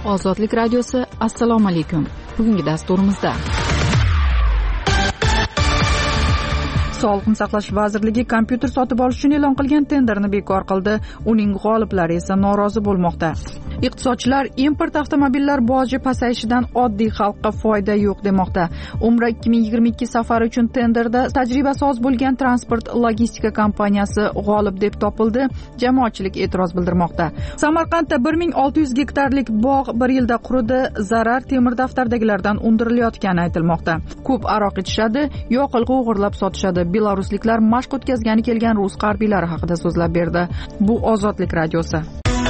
Ozodlik radiosi, assalomu alaykum. Bugungi dasturimizda Sog'liqni saqlash vazirligi kompyuter sotib olish uchun e'lon qilgan tenderni bekor qildi. Uning g'oliblari esa norozi bo'lmoqda. Iqtisodchilar import avtomobillar boji pasayishidan oddiy xalqqa foyda yo'q demoqda. Umra 2022 safari uchun tenderda tajribasi oz bo'lgan transport logistika kompaniyasi g'olib deb topildi. Jamoatchilik e'tiroz bildirmoqda. Samarqandda 1600 gektarlik bog' bir yilda quridi. Zarar temir daftardagilardan undirilayotgani aytilmoqda. Ko'p aroq ichishadi, yoqilg'i o'g'irlab sotishadi. Belarusliklar mashq o'tkazgani kelgan rus harbiylari haqida so'zlab berdi. Bu Ozodlik radiosi.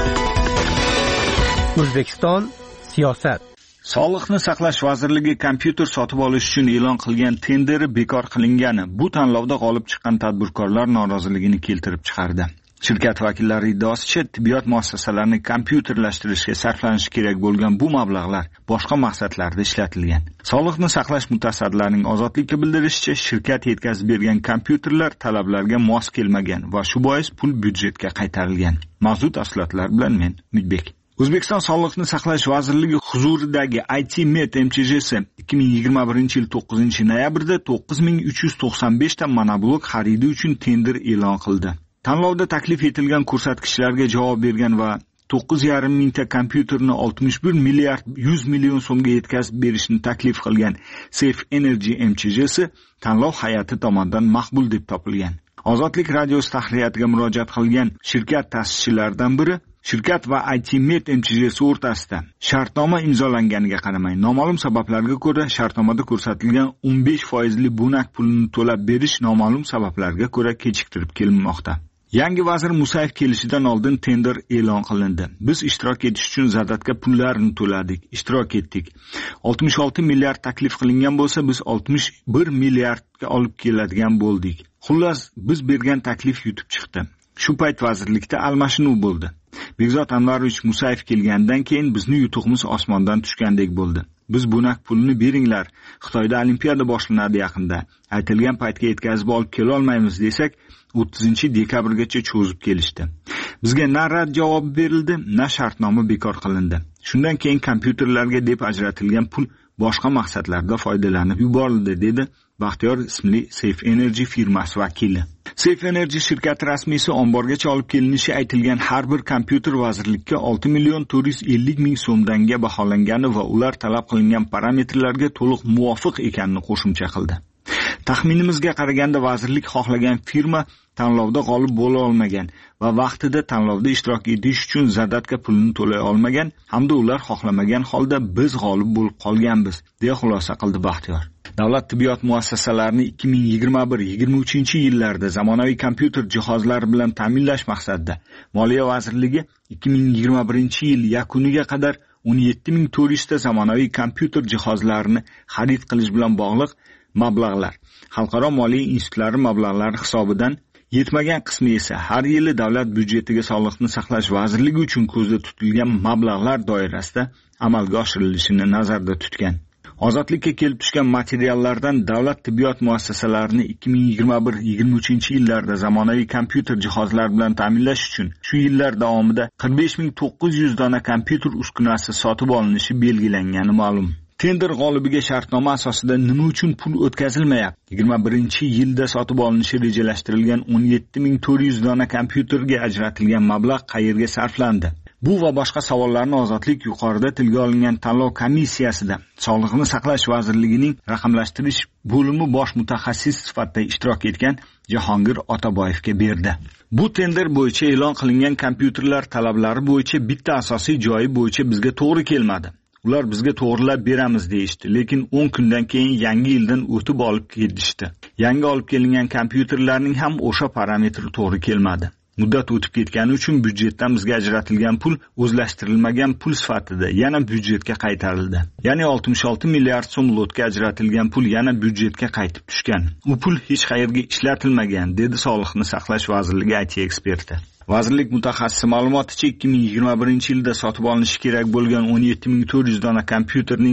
O'zbekiston siyosat. Sog'liqni saqlash vazirligi kompyuter sotib olish uchun e'lon qilgan tenderi bekor qilingani bu tanlovda g'olib chiqqan tadbirkorlar noroziligini keltirib chiqardi. Shirkat vakillari iddaosicha tibbiyot muassasalarini kompyuterlashtirishga sarflanishi kerak bo'lgan bu mablag'lar boshqa maqsadlarda ishlatilgan. Sog'liqni saqlash mutasaddilarining Ozodlikka bildirishicha, shirkat yetkazib bergan kompyuterlar talablarga mos kelmagan va shu bois pul byudjetga qaytarilgan. Mavzu tafsilotlar bilan men Umidbek. O'zbekiston Sog'liqni saqlash vazirligi huzuridagi IT-Med MCJsi 2021-yil 9-noyabrda 9395 ta monoblok xaridi uchun tender e'lon qildi. Tanlovda taklif etilgan ko'rsatkichlarga javob bergan va 9,5 mingta kompyuterni 61 milliard 100 million so'mga yetkazib berishni taklif qilgan Safe Energy MCJsi tanlov hay'ati tomonidan maqbul deb topilgan. Ozodlik radiosi tahririyatiga murojaat qilgan shirkat ta'sischilaridan biri shirkat va IT-Med MCJsi o'rtasida shartnoma imzolanganiga qaramay, noma'lum sabablarga ko'ra shartnomada ko'rsatilgan 15% bo'nak pulni to'lab berish noma'lum sabablarga ko'ra kechiktirib kelinmoqda. Yangi vazir Musayev kelishidan oldin tender e'lon qilindi. Biz ishtirok etish uchun zadatga pullarni to'ladik, ishtirok etdik. 66 milliard taklif qilingan bo'lsa, biz 61 milliardga olib keladigan bo'ldik. Xullas, biz bergan taklif yutib chiqdi. Shu payt vazirlikda almashinuv bo'ldi. Bekzod Anvarovich Musayev kelgandan keyin bizni yutug'imiz osmondan tushgandek bo'ldi. Biz bo'nak pulni beringlar. Xitoyda olimpiada boshlanadi yaqinda. Aytilgan paytga yetkazib olib kela olmaymiz desak, 30-dekabrgacha cho'zib kelishdi. Bizga na rad javob berildi, na shartnoma bekor qilindi. Shundan keyin kompyuterlarga deb ajratilgan pul boshqa maqsadlarda foydalanib yuborildi, dedi Baxtiyor ismli Safe Energy firmasi vakili. Safe Energy shirkati rasmiysi omborgacha olib kelinishi aytilgan har bir kompyuter vazirlikka 6,450,000 so'mdanga baholangani va ular talab qilingan parametrlarga to'liq muvofiq ekanini qo'shimcha qildi. Taxminimizga qaraganda vazirlik xohlagan firma tanlovda g'olib bo'la olmagan va vaqtida tanlovda ishtirok etish uchun zadatga pulni to'lay olmagan hamda ular xohlamagan holda biz g'olib bo'lib qolganmiz, deya xulosa qildi Baxtiyor. Davlat tibbiyot muassasalarini 2021-23-yillarda zamonaviy kompyuter jihozlari bilan ta'minlash maqsadida Moliya vazirligi 2021-yil yakuniga qadar 17,400 ta zamonaviy kompyuter jihozlarini xarid qilish bilan bog'liq mablag'lar xalqaro moliya institutlari mablag'lari hisobidan, yetmagan qismi esa har yili davlat byudjetiga Sog'liqni saqlash vazirligi uchun ko'zda tutilgan mablag'lar doirasida amalga oshirilishini nazarda tutgan. Ozodlikka kelib tushgan materiallardan davlat tibbiyot muassasalarini 2021-23-yillarda zamonaviy kompyuter jihozlari bilan ta'minlash uchun shu yillar davomida 45,900 dona kompyuter uskunasi sotib olinishi belgilangani ma'lum. Tender g'olibiga shartnoma asosida nima uchun pul o'tkazilmayapti? 21-yilda sotib olinishi rejalashtirilgan 17,400 dona kompyuterga ajratilgan mablag' qayerga sarflandi? Bu va boshqa savollarni Ozodlik yuqorida tilga olingan tanlov komissiyasida Sog'liqni saqlash vazirligining raqamlashtirish bo'limi bosh mutaxassis sifatida ishtirok etgan Jahongir Otaboyevga berdi. Bu tender bo'yicha e'lon qilingan kompyuterlar talablari bo'yicha bitta asosiy joyi bo'yicha bizga to'g'ri kelmadi. Ular bizga to'g'rilab beramiz deyishdi, lekin 10 kundan keyin yangi yildan o'tib olib ketishdi. Yangi olib kelingan kompyuterlarning ham o'sha parametri to'g'ri kelmadi. Muddat o'tib ketgani uchun byudjetdan bizga ajratilgan pul o'zlashtirilmagan pul sifatida yana byudjetga qaytarildi. Ya'ni 66 milliard so'm lotga ajratilgan pul yana byudjetga qaytib tushgan. U pul hech qayerga ishlatilmagan, dedi Sog'liqni saqlash vazirligi IT eksperti. Vazirlik mutaxassisi ma'lumoticha 2021-yilda sotib olinishi kerak bo'lgan 17,400 dona kompyuterning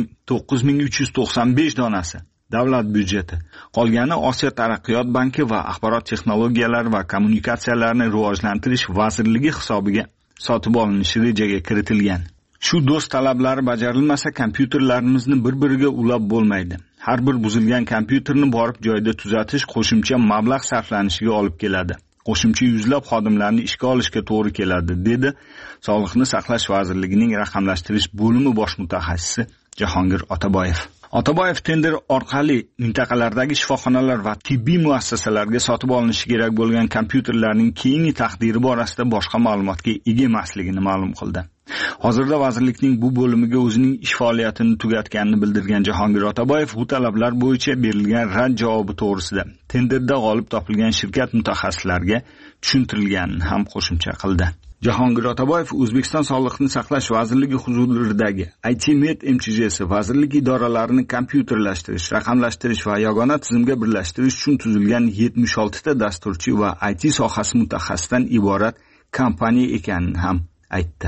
9,395 donasi davlat byudjeti. Qolgani Osiyo taraqqiyot banki va axborot texnologiyalari va kommunikatsiyalarini rivojlantirish vazirligi hisobiga sotib olinishi rejaga kiritilgan. Shu do'st talablari bajarilmasa, kompyuterlarimizni bir-biriga ulab bo'lmaydi. Har bir buzilgan kompyuterni borib joyida tuzatish qo'shimcha mablag' sarflanishiga olib keladi. Qo'shimcha yuzlab xodimlarni ishga olishga to'g'ri keladi, dedi Sog'liqni saqlash vazirligining raqamlashtirish bo'limi bosh mutaxassisi Jahongir Otaboyev. Otaboyev tender orqali mintaqalardagi shifoxonalar va tibbiy muassasalarga sotib olinishi kerak bo'lgan kompyuterlarning keyingi taqdiri borasida boshqa ma'lumotga ega emasligini ma'lum qildi. Hozirda vazirlikning bu bo'limiga o'zining ish faoliyatini tugatganini bildirgan Jahongir Otaboyev bu talablar bo'yicha berilgan rad javobi to'g'risida tenderda g'olib topilgan shirkat mutaxassislariga tushuntirilganini ham qo'shimcha qildi. Jahongir Otaboyev O'zbekiston Sog'liqni saqlash vazirligi huzuridagi IT-Med MCHS vazirlik idoralarini kompyuterlashtirish, raqamlashtirish va yagona tizimga birlashtirish uchun tuzilgan 76 ta dasturchi va IT sohasi mutaxassisidan iborat kompaniya ekanini ham aytdi.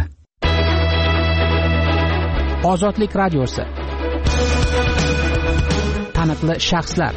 Ozodlik radiosi. Taniqli shaxslar.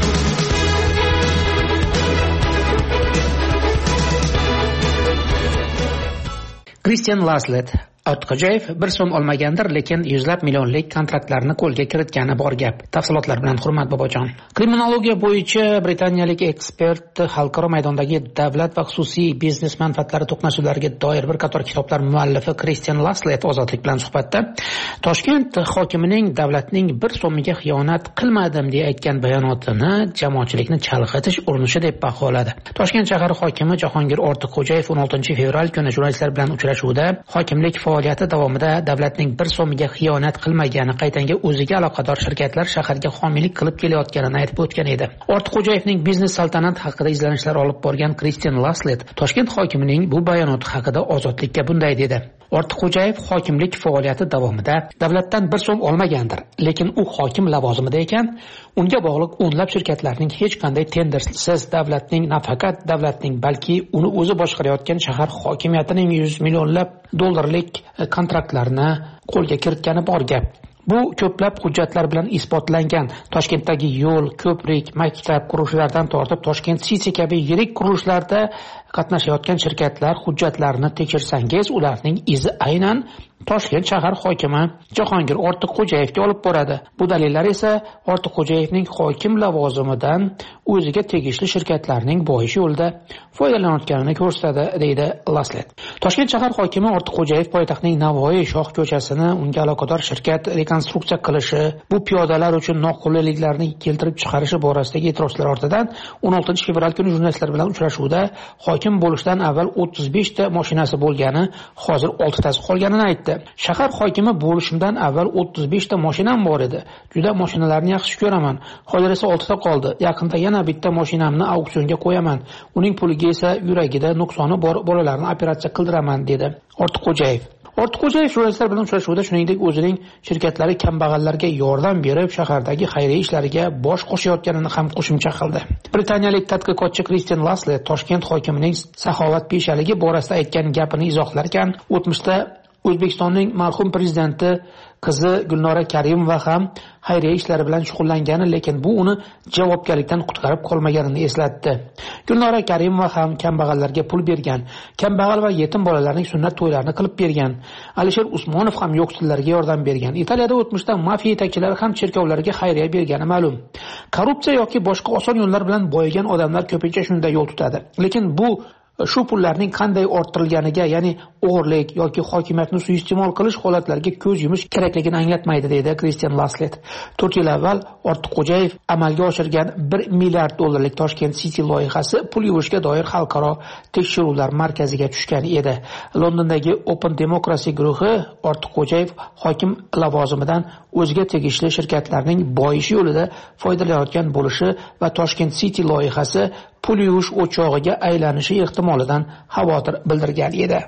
Christian Laslet Ortiqxo'jayev 1 so'm olmagandir, lekin yuzlab millionlik kontraktlarni qo'lga kiritgani bor gap. Tafsilotlar bilan Hurmat Bobojon. Kriminologiya bo'yicha britaniyalik ekspert xalqaro maydondagi davlat va xususiy biznes manfaatlari to'qnashuvlariga doir bir qator kitoblar muallifi Christian Laslet Ozodlik bilan suhbatda Toshkent hokimining davlatning 1 so'miga xiyonat qilmadim deya aytgan bayonotini jamoatchilikni chalg'itish urinishi deb baholadi. Toshkent shahar hokimi Jahongir Ortiqxo'jayev 16 fevral kuni jurnalistlar bilan uchrashuvda hokimlik faoliyati davomida davlatning 1 so'miga xiyonat qilmagani, qaytanga o'ziga aloqador shirkatlar shaharga homiylik qilib kelayotganini aytib o'tgan edi. Ortiqxo'jayevning biznes saltanat haqida izlanishlar olib borgan Christian Laslet Toshkent hokimining bu bayonoti haqida Ozodlikka bunday dedi. Ortiqxo'jayev hokimlik faoliyati davomida davlatdan 1 so'm olmagandir, lekin u hokim lavozimida ekan, unga bog'liq o'nlab shirkatlarning hech qanday tendersiz davlatning, nafaqat davlatning, balki uni o'zi boshqarayotgan shahar hokimiyatining 100 millionlab dollarlik kontraktlarini qo'lga kiritgani bor gap. Bu ko'plab hujjatlar bilan isbotlangan. Toshkentdagi yo'l, ko'prik, maktab qurilishlardan tortib Toshkent City kabi yirik qurilishlarda qatnashayotgan shirkatlar hujjatlarini tekshirsangiz, ularning izi aynan Toshkent shahar hokimi Jahongir Ortiqxo'jayevga olib boradi. Bu dalillar esa Ortiqxo'jayevning hokim lavozimidan o'ziga tegishli shirkatlarning boyish yo'lida foydalanayotganini ko'rsatadi, deydi Laslet. Toshkent shahar hokimi Ortiqxo'jayev poytaxtning Navoiy shoh ko'chasini unga aloqador shirkat rekonstruksiya qilishi, bu piyodalar uchun noqulayliklarni keltirib chiqarishi borasidagi e'tirozlar ortidan 16 fevral kuni jurnalistlar bilan uchrashuvda hokim bo'lishdan avval 35 ta mashinasi bo'lgani, hozir 6 tasi qolganini aytdi. Shahar hokimi bo'lishimdan avval 35 ta mashinam bor edi. Juda mashinalarni yaxshi ko'raman. Hozir esa 6 ta qoldi. Yaqinda yana bitta mashinamni auksionga qo'yaman. Uning puliga esa yuragida nuqsoni bor bolalarni operatsiya qildiraman, dedi Ortiqxo'jayev. Ortiqxo'jayev jurnalistlar bilan uchrashuvda shuningdek o'zining shirkatlari kambag'allarga yordam berib shahardagi xayriya ishlariga bosh qo'shayotganini ham qo'shimcha qildi. Britaniyalik tadqiqotchi Christian Laslet Toshkent hokimining saxovatpeshaligi borasida aytgan gapini izohlarkan, o'tmishda O'zbekistonning marhum prezidenti qizi Gulnora Karimova ham xayriya ishlari bilan shug'ullangani, lekin bu uni javobgarlikdan qutqarib qolmaganini eslatdi. Gulnora Karimova ham kambag'allarga pul bergan, kambag'al va yetim bolalarning sunnat to'ylarini qilib bergan. Alisher Usmonov ham yo'qsillarga yordam bergan. Italiyada o'tmishda mafiya yetakchilari ham cherkovlarga xayriya bergani ma'lum. Korrupsiya yoki boshqa oson yo'llar bilan boyigan odamlar ko'pincha shunday yo'l tutadi. Lekin bu shu pullarning qanday orttirilganiga, ya'ni o'g'irlik yoki hokimiyatni suiiste'mol qilish holatlariga ko'z yumish kerakligini anglatmaydi, deydi Christian Laslet. 4 yil avval Ortiqxo'jayev amalga oshirgan 1 milliard dollarlik Toshkent City loyihasi pul yuvishga doir xalqaro tekshiruvlar markaziga tushgan edi. Londondagi Open Democracy guruhi Ortiqxo'jayev hokim lavozimidan o'ziga tegishli shirkatlarning boyish yo'lida foydalanayotgan bo'lishi va Toshkent City loyihasi pul yuvish o'chog'iga aylanishi ehtimolidan xavotir bildirgan edi.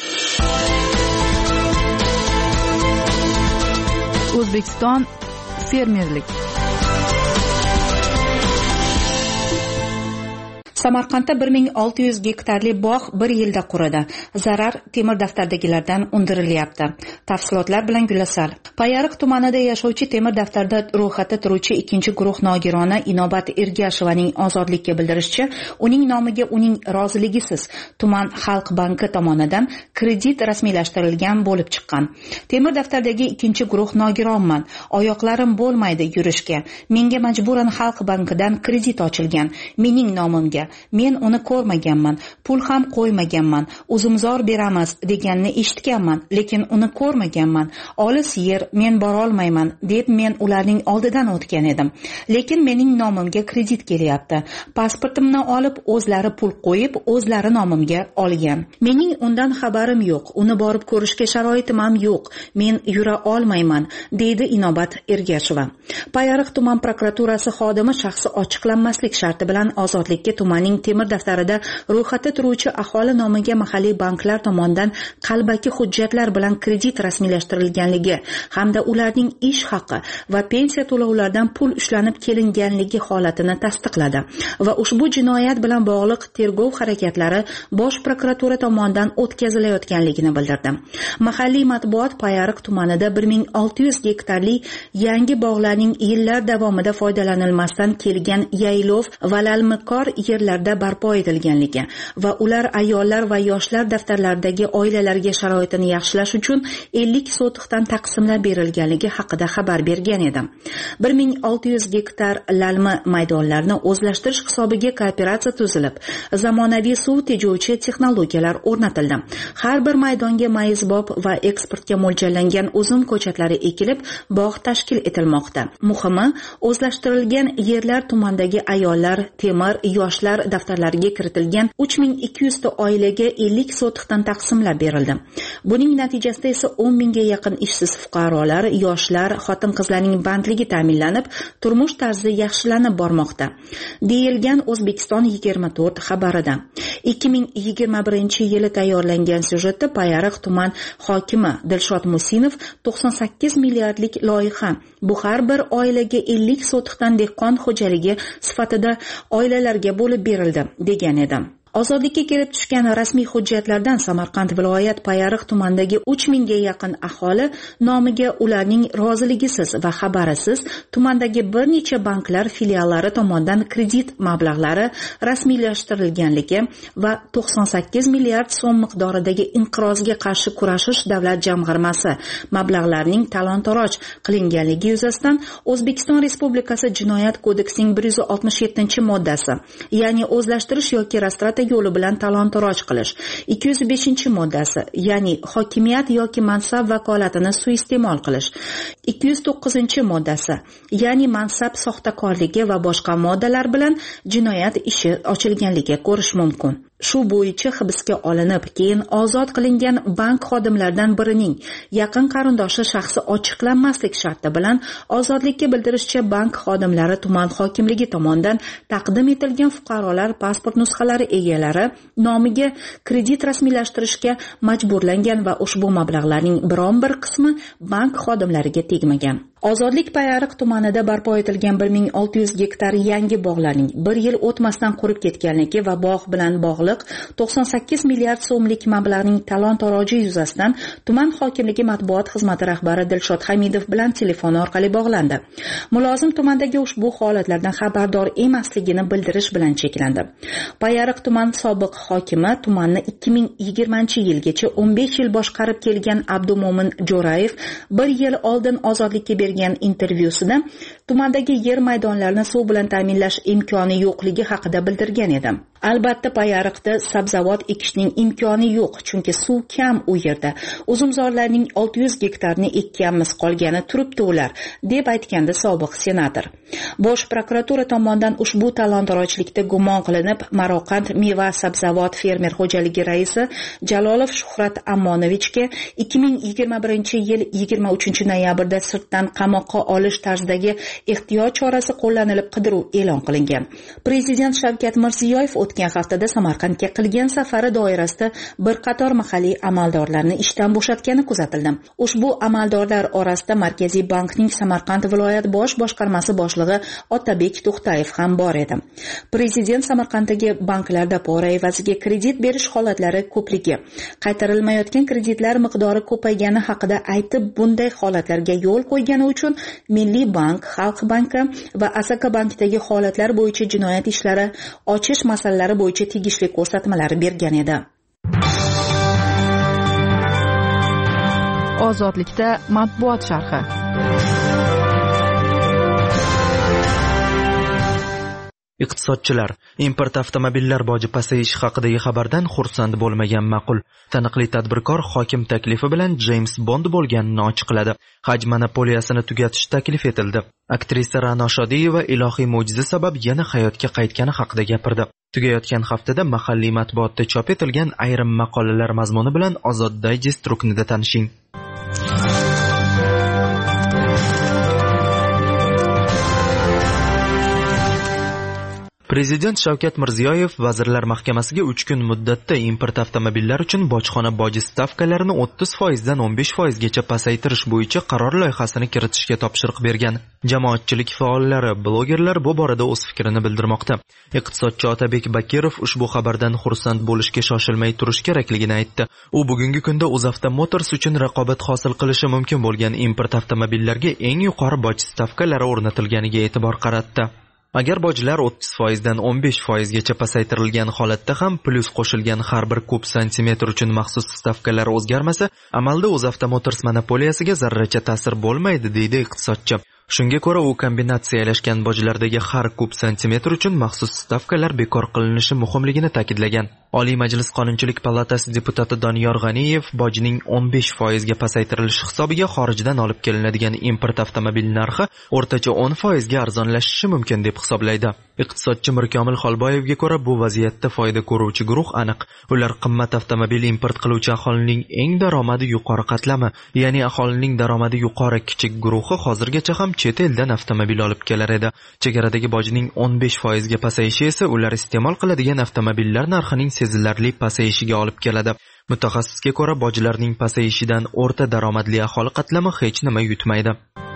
O'zbekiston fermerlik. Samarqandda 1600 gektarli bog' bir yilda quridi. Zarar temir daftardagilardan undirilyapti. Tafsilotlar bilan Gulasal. Payariq tumanida yashovchi temir daftarda ro'yxatda turuvchi ikkinchi guruh nogironi Inobat Ergashovaning ozodlikka bildirishicha, uning nomiga uning roziligisiz tuman xalq banki tomonidan kredit rasmiylashtirilgan bo'lib chiqqan. Temir daftardagi ikkinchi guruh nogironman. Oyoqlarim bo'lmaydi yurishga. Menga majburan xalq bankidan kredit ochilgan. Mening nomimga. Men uni ko'rmaganman, pul ham qo'ymaganman. Uzumzor beramiz deganini eshitganman, lekin uni ko'rmaganman. Olis yer, men bora olmayman deb men ularning oldidan o'tgan edim. Lekin mening nomimga kredit kelyapti. Pasportimni olib, o'zlari pul qo'yib, o'zlari nomimga olgan. Mening undan xabarim yo'q. Uni borib ko'rishga sharoitim ham yo'q. Men yura olmayman, deydi Inobat Ergashova. Payariq tuman prokuraturasi xodimi shaxsi ochiqlanmaslik sharti bilan ozodlikka tumanning temir daftarida ro'yxatda turuvchi aholi nomiga mahalliy banklar tomonidan qalbaki hujjatlar bilan kredit rasmiylashtirilganligi hamda ularning ish haqi va pensiya to'lovlaridan pul ushlanib kelinganligi holatini tasdiqladi va ushbu jinoyat bilan bog'liq tergov harakatlari Bosh prokuratura tomonidan o'tkazilayotganligini bildirdi. Mahalliy matbuot Payariq tumanida 1600 gektarli yangi bog'larning yillar davomida foydalanilmasdan kelgan yaylov va lalmikor yerlarda barpo etilganligi va ular ayollar va yoshlar daftarlaridagi oilalarga sharoitini yaxshilash uchun 50 sotixdan taqsimlab berilganligi haqida xabar bergan edi. 1600 gektar lalmi maydonlarni o'zlashtirish hisobiga kooperatsiya tuzilib, zamonaviy suv tejovchi texnologiyalar o'rnatildi. Har bir maydonga mayizbob va eksportga mo'ljallangan uzum ko'chatlari ekilib, bog' tashkil etilmoqda. Muhimi, o'zlashtirilgan yerlar tumandagi ayollar, temir, yoshlar daftarlariga kiritilgan 3200 ta oilaga 50 sotixdan taqsimlab berildi. Buning natijasida esa 10 mingga yaqin ishsiz fuqarolar, yoshlar, xotin-qizlarning bandligi ta'minlanib, turmush tarzi yaxshilanib bormoqda, deyilgan O'zbekiston 24 xabarida. 2021-yili tayyorlangan syujetda Payariq tuman hokimi Dilshod Musinov 98 milliardlik loyiha, bu har bir oilaga 50 sotixdan dehqon xo'jaligi sifatida oilalarga bo'lib berildi degan edi. Ozodlikka kelib tushgan rasmiy hujjatlardan Samarqand viloyat Payariq tumanidagi 3000 ga yaqin aholi nomiga ularning roziligisiz va xabarisiz tumandagi bir necha banklar filiallari tomonidan kredit mablag'lari rasmiylashtirilganligi va 98 milliard so'm miqdoridagi inqirozga qarshi kurashish davlat jamg'armasi mablag'larining talon-toroj qilinganligi yuzasidan O'zbekiston Respublikasi Jinoyat kodeksining 167-moddasi, ya'ni o'zlashtirish yoki restoratsiya yo'li bilan talon-toroj qilish, 205-moddasi, ya'ni hokimiyat yoki mansab vakolatini suiiste'mol qilish, 209-moddasi, ya'ni mansab soxtakorligi va boshqa moddalar bilan jinoyat ishi ochilganligi ko'rish mumkin. Shu bo'yicha hibsga olinib, keyin ozod qilingan bank xodimlaridan birining yaqin qarindoshi shaxsi ochiqlanmaslik sharti bilan ozodlikka bildirishcha bank xodimlari tuman hokimligi tomonidan taqdim etilgan fuqarolar pasport nusxalari egalari nomiga kredit rasmiylashtirishga majburlangan va ushbu mablag'larning biron bir qismi bank xodimlariga tegmagan. Ozodlik Payariq tumanida barpo etilgan 1600 gektar yangi bog'larning 1 yil o'tmasdan qurib ketganligi va bog' bilan bog'liq 98 milliard so'mlik mablag'ning talon-toroji yuzasidan tuman hokimligi matbuot xizmati rahbari Dilshod Hamidov bilan telefon orqali bog'landi. Mulozim tumandagi ushbu holatlardan xabardor emasligini bildirish bilan cheklandi. Payariq tuman sobiq hokimi tumanni 2020-yilgacha 15 yil boshqarib kelgan Abdumo'min Jo'rayev 1 yil oldin ozodlikka intervyusida tumandagi yer maydonlarini suv bilan ta'minlash imkoni yo'qligi haqida bildirgan edi. Albatta Payariqda sabzavot ekishning imkoni yo'q, chunki suv kam u yerda. Uzumzorlarning 600 gektarni ekkanmiz, qolgani turibdi ular, deb aytgandi sobiq senator. Bosh prokuratura tomonidan ushbu talon-torojlikda gumon qilinib, Maroqand meva sabzavot fermer xo'jaligi raisi Jalolov Shuhrat Ammonovichga 2021-yil 23 noyabrda sirtdan qamoqqa olish tarzidagi ehtiyot chorasi qo'llanilib qidiruv e'lon qilingan. Prezident Shavkat Mirziyoyev o'tgan haftada Samarqandga qilgan safari doirasida bir qator mahalliy amaldorlarni ishdan bo'shatgani kuzatildi. Ushbu amaldorlar orasida Markaziy bankning Samarqand viloyat bosh boshqarmasi boshlig'i Otabek To'xtayev ham bor edi. Prezident Samarqanddagi banklarda pora evaziga kredit berish holatlari ko'pligi, qaytarilmayotgan kreditlar miqdori ko'paygani haqida aytib, bunday holatlarga yo'l qo'ygani uchun Milliy bank, Xalq banki va Asaka bankidagi holatlar bo'yicha jinoyat ishlari ochish masalalari bo'yicha tegishli ko'rsatmalar bergan edi. Ozodlikda matbuot sharhi. Iqtisodchilar import avtomobillar boji pasayishi haqidagi xabardan xursand bo'lmagan ma'qul. Taniqli tadbirkor hokim taklifi bilan James Bond bo'lganini ochiqladi. Haj monopoliyasini tugatish taklif etildi. Aktrisa Ra'no Shodiyeva ilohiy mo'jiza sabab yana hayotga qaytgani haqida gapirdi. Tugayotgan haftada mahalliy matbuotda chop etilgan ayrim maqolalar mazmuni bilan Ozod Digest ruknida tanishing. Prezident Shavkat Mirziyoyev Vazirlar Mahkamasiga 3 kun muddatda import avtomobillari uchun bojxona boji stavkalarini 30% dan 15% gacha pasaytirish bo'yicha qaror loyihasini kiritishga topshiriq bergan. Jamoatchilik faollari, blogerlar bu borada o'z fikrini bildirmoqda. Iqtisodchi Otabek Bakirov ushbu xabardan xursand bo'lishga shoshilmay turish kerakligini aytdi. U bugungi kunda UzAvto Motors uchun raqobat hosil qilishi mumkin bo'lgan import avtomobillarga eng yuqori boj stavkalari o'rnatilganiga e'tibor qaratdi. Agar bojlar 30% dan 15% gacha pasaytirilgan holatda ham plyus qo'shilgan har bir kub santimetr uchun maxsus stavkalar o'zgarmasa, amalda UzAvto Motors monopoliyasiga zarracha ta'sir bo'lmaydi, deydi iqtisodchi. Shunga ko'ra, u kombinatsiyalashgan bojlardagi har kub santimetr uchun maxsus stavkalar bekor qilinishi muhimligini ta'kidlagan. Oliy Majlis Qonunchilik palatasi deputati Doniyor G'aniyev bojning 15% ga pasaytirilishi hisobiga xorijdan olib kelinadigan import avtomobil narxi o'rtacha 10% ga arzonlashishi mumkin deb hisoblaydi. Iqtisodchi Mirkomil Xolboyevga ko'ra, bu vaziyatda foyda ko'ruvchi guruh aniq. Ular qimmat avtomobil import qiluvchi aholining eng daromadi yuqori qatlami, ya'ni aholining daromadi yuqori kichik guruhi hozirgacha ham chet eldan avtomobil olib kelar edi. Chegaradagi bojning 15% ga pasayishi esa ular iste'mol qiladigan avtomobillar narxining sezilarli pasayishiga olib keladi. Mutaxassisga ko'ra, bojlarning pasayishidan o'rta daromadli aholi qatlami hech nima yutmaydi.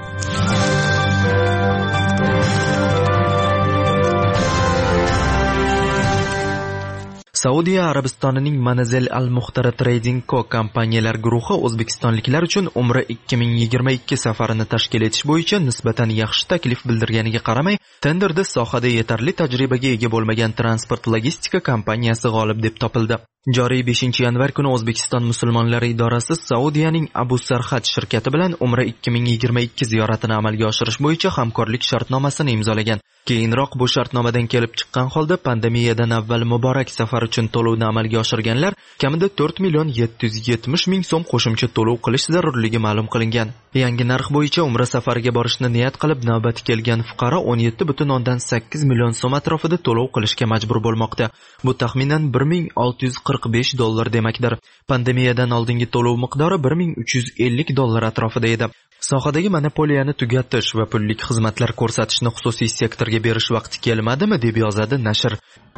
Saudiya Arabistonining Manazil Al-Muhtara Trading Co. kompaniyalar guruhi o'zbekistonliklar uchun Umra 2022 safarini tashkil etish bo'yicha nisbatan yaxshi taklif bildirganiga qaramay, tenderda sohada yetarli tajribaga ega bo'lmagan transport logistika kompaniyasi g'olib deb topildi. Joriy 5-yanvar kuni O'zbekiston musulmonlari idorasi Saudiyaning Abu Sarhad shirkati bilan Umra 2022 ziyoratini amalga oshirish bo'yicha hamkorlik shartnomasini imzolagan. Keyinroq bu shartnomadan kelib chiqqan holda pandemiyadan avval muborak safar uchun to'lovni amalga oshirganlar kamida 4,770,000 so'm qo'shimcha to'lov qilish zarurligi ma'lum qilingan. Yangi narx bo'yicha Umra safariga borishni niyat qilib navbati kelgan fuqaro 17,8 million so'm atrofida to'lov qilishga majbur bo'lmoqda. Bu taxminan $1,645 demakdir. Pandemiyadan oldingi to'lov miqdori $1,350 atrofida edi. Sohadagi monopoliyani tugatish va pullik xizmatlar ko'rsatishni xususiy sektorga berish vaqti kelmadimi, deb yozadi nashr.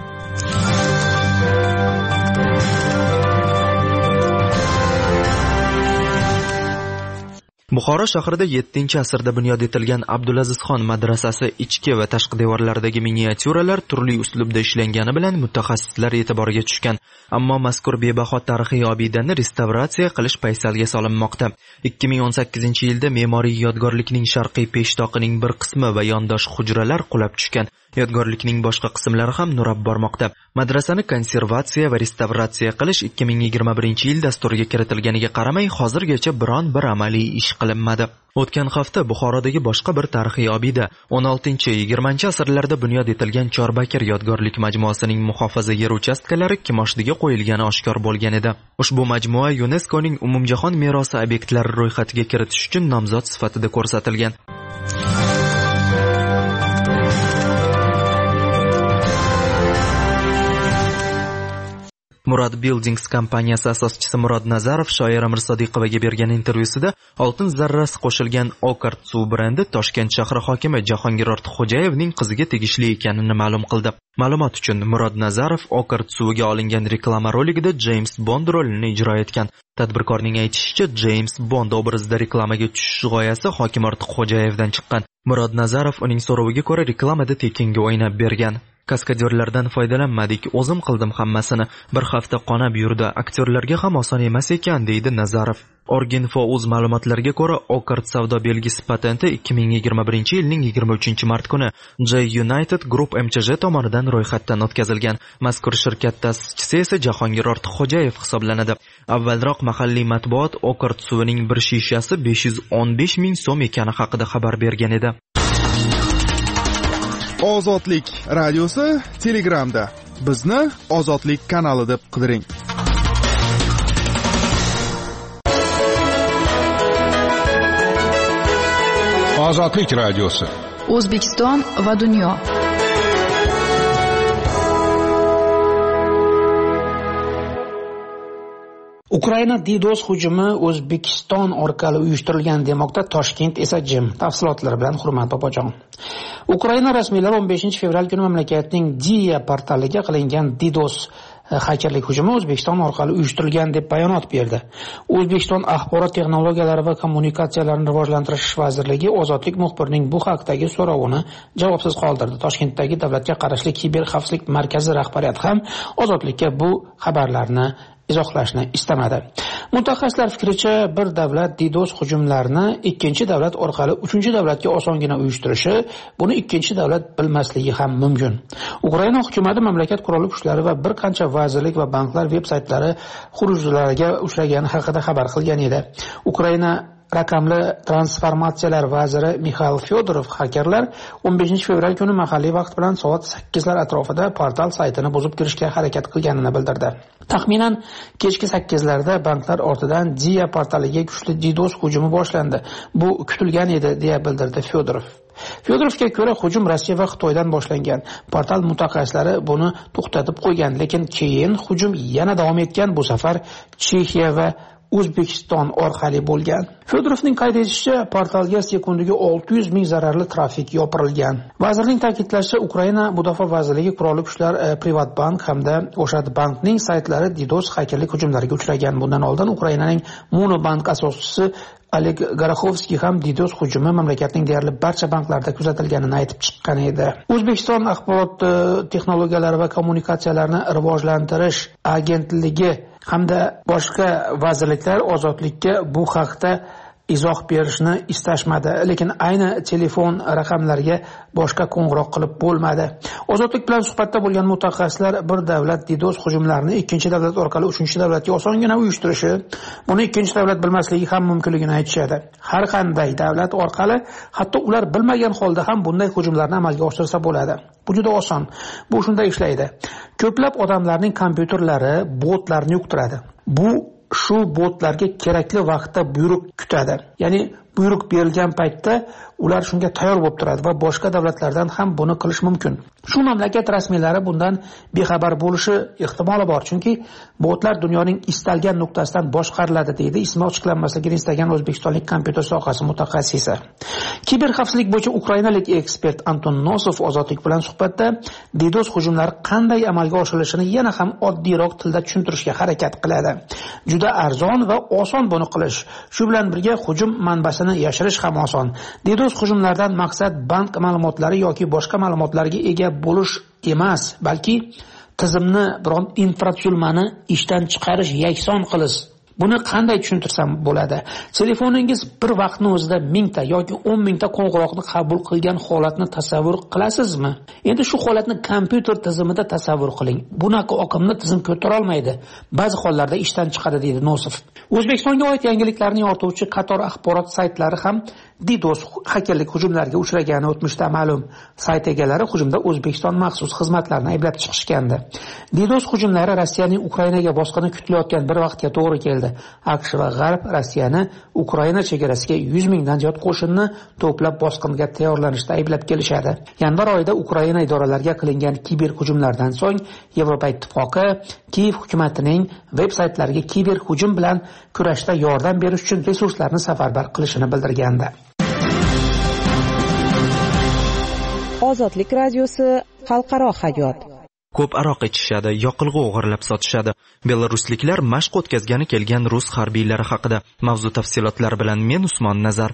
Buxoro shahrida 7-asrda bunyod etilgan Abdulazizxon madrasasi ichki va tashqi devorlaridagi miniatyuralar turli uslubda ishlangani bilan mutaxassislar e'tiboriga tushgan. Ammo mazkur bebaho tarixiy obidani restavratsiya qilish paysalga solinmoqda. 2018-yilda me'moriy yodgorlikning sharqiy peshtoqining bir qismi va yondosh hujralar qulab tushgan. Yodgorlikning boshqa qismlari ham nurab bormoqda. Madrasani konservatsiya va restavratsiya qilish 2021-yil dasturiga kiritilganiga qaramay, hozirgacha biron bir amaliy ish qilinmadi. O'tgan hafta Buxorodagi boshqa bir tarixiy obida 16-20 asrlarda bunyod etilgan Chorbakir yodgorlik majmuasining muhofaza yer uchastkalari kimoshdiga qo'yilgani oshkor bo'lgan edi. Ushbu majmua UNESCOning umumjahon merosi obyektlari ro'yxatiga kiritish uchun nomzod sifatida ko'rsatilgan. Murad Buildings kompaniyasi asoschisi Murod Nazarov Shoira Mirsodiqovaga bergan intervyusida oltin zarrasi qo'shilgan Okart suv brendi Toshkent shahri hokimi Jahongir Ortiqxo'jayevning qiziga tegishli ekanini ma'lum qildi. Ma'lumot uchun Murod Nazarov Okart suviga olingan reklama roligida James Bond rolini ijro etgan. Tadbirkorning aytishicha, James Bond obrazida reklamaga tushish g'oyasi hokim Ortiqxo'jayevdan chiqqan. Murod Nazarov uning so'roviga ko'ra reklamada tekinga o'ynab bergan. Kaskadyorlardan foydalanmadik, o'zim qildim hammasini. Bir hafta qonab yurdi. Aktyorlarga ham oson emas ekan, deydi Nazarov. Orginfo.uz ma'lumotlariga ko'ra, Okart savdo belgisi patenti 2021-yilning 23-mart kuni J United Group MCJ tomonidan ro'yxatdan o'tkazilgan. Mazkur shirkat ta'sischisi esa Jahongir Ortiqxo'jayev hisoblanadi. Avvalroq mahalliy matbuot Okart suvining bir shishasi 515 ming so'm ekani haqida xabar bergan edi. Ozodlik radiosi Telegramda. Bizni Ozodlik kanali deb qidiring. Ozodlik radiosi. O'zbekiston va dunyo. Ukraina DDoS hujumi O'zbekiston orqali uyushtirilgan demoqda, Toshkent esa jim. Tafsilotlar bilan Hurmat Bobojon. Ukraina rasmiylari 15 fevral kuni mamlakatning Dia portaliga qilingan DDoS xakerlik hujumi O'zbekiston orqali uyushtirilgan deb bayonot berdi. O'zbekiston axborot texnologiyalari va kommunikatsiyalarini rivojlantirish vazirligi Ozodlik muxbirining bu haqdagi so'rovini javobsiz qoldirdi. Toshkentdagi davlatga qarashli kiberxavfsizlik markazi rahbariyati ham Ozodlikka bu xabarlarni izohlashni istamadi. Mutaxassislar fikricha, bir davlat DDoS hujumlarini ikkinchi davlat orqali uchinchi davlatga osongina uyushtirishi, buni ikkinchi davlat bilmasligi ham mumkin. Ukraina hukumati mamlakat qurolli kuchlari va bir qancha vazirlik va banklar veb-saytlari xurujlariga uchragani haqida xabar qilgan edi. Ukraina raqamli transformatsiyalar vaziri Mikhail Fyodorov xakerlar 15 fevral kuni mahalliy vaqt bilan soat 8 lar atrofida portal saytini buzib kirishga harakat qilganini bildirdi. Taxminan kechki 8 larda banklar ortidan Dia portaliga kuchli DDoS hujumi boshlandi. Bu kutilgan edi, deya bildirdi Fyodorov. Fyodorovga ko'ra, hujum Rossiya va Xitoydan boshlangan. Portal mutaxassislari buni to'xtatib qo'ygan, lekin keyin hujum yana davom etgan, bu safar Chexiya va O'zbekiston orqali bo'lgan. Fyodorovning qayd etishicha, portalga sekundiga 600 ming zararli trafik yopirilgan. Vazirning ta'kidlashicha, Ukraina Mudofaa vazirligi, qurolli kuchlar, Privatbank hamda O'shad bankning saytlari DDoS xakerlik hujumlariga uchragan. Bundan oldin Ukrainaning Monobank asoschisi Oleg Gorokhovskiy ham DDoS hujumi mamlakatning deyarli barcha banklarda kuzatilganini aytib chiqqan edi. O'zbekiston axborot texnologiyalari va kommunikatsiyalarini rivojlantirish agentligi hamda boshqa vazirliklar Ozodlikka bu haqda izoh berishni istashmadi, lekin ayni telefon raqamlariga boshqa qo'ng'iroq qilib bo'lmadi. Ozodlik bilan suhbatda bo'lgan mutaxassislar bir davlat DDoS hujumlarini ikkinchi davlat orqali uchinchi davlatga osongina uyushtirishi, buni ikkinchi davlat bilmasligi ham mumkinligini aytishadi. Har qanday davlat orqali, hatto ular bilmagan holda ham bunday hujumlarni amalga oshirsa bo'ladi. Bu juda oson. Bu shunday ishlaydi. Ko'plab odamlarning kompyuterlari botlarni yuqtiradi. Bu shu botlarga kerakli vaqtda buyruq kutadi. Ya'ni buyruq berilgan paytda ular shunga tayyor bo'lib turadi va boshqa davlatlardan ham buni qilish mumkin. Shu mamlakat rasmiylari bundan bexabar bo'lishi ehtimoli bor, chunki botlar dunyoning istalgan nuqtasidan boshqariladi, deydi ismi ochiqlanmasligini istagan o'zbekistonlik kompyuter sohasi mutaxassisi. Kiberxavfsizlik bo'yicha ukrainalik ekspert Anton Nosov Ozodlik bilan suhbatda DDoS hujumlari qanday amalga oshirilishini yana ham oddiyroq tilda tushuntirishga harakat qiladi. Juda arzon va oson buni qilish. Shu bilan birga hujum manbasini yashirish ham oson. DDoS hujumlardan maqsad bank ma'lumotlari yoki boshqa ma'lumotlarga ega bo'lish emas, balki tizimni, biron infratuzilmani ishdan chiqarish, yakson qilish. Buni qanday tushuntirsam bo'ladi? Telefoningiz bir vaqtning o'zida 1000 ta yoki 10 mingta qo'ng'iroqni qabul qilgan holatni tasavvur qilasizmi? Endi shu holatni kompyuter tizimida tasavvur qiling. Bunaqa oqimni tizim ko'tara olmaydi. Ba'zi hollarda ishdan chiqadi, deydi Nosov. O'zbekistonga oid yangiliklarni yorituvchi qator axborot saytlari ham DDoS xakerlik hujumlariga uchragani o'tmishda ma'lum. Sayt egalari hujumda O'zbekiston maxsus xizmatlarini ayblab chiqishgandi. DDoS hujumlari Rossiyaning Ukrainaga bosqini kutilayotgan bir vaqtga to'g'ri keldi. AQSh va G'arb Rossiyani Ukraina chegarasiga 100 mingdan ziyod qo'shinni to'plab bosqinga tayyorlanishda ayblab kelishadi. Yanvar oyida Ukraina idoralariga qilingan kiber hujumlardan so'ng Yevropa Ittifoqi Kiyev hukumatining veb-saytlariga kiber hujum bilan kurashda yordam berish uchun resurslarni safarbar qilishini bildirgandi. Ozodlik radiosi xalqaro hayot. Ko'p aroq ichishadi, yoqilg'i o'g'irlab sotishadi. Belarusliklar mashq o'tkazgani kelgan rus harbiylari haqida. Mavzu tafsilotlari bilan men Usmon Nazar.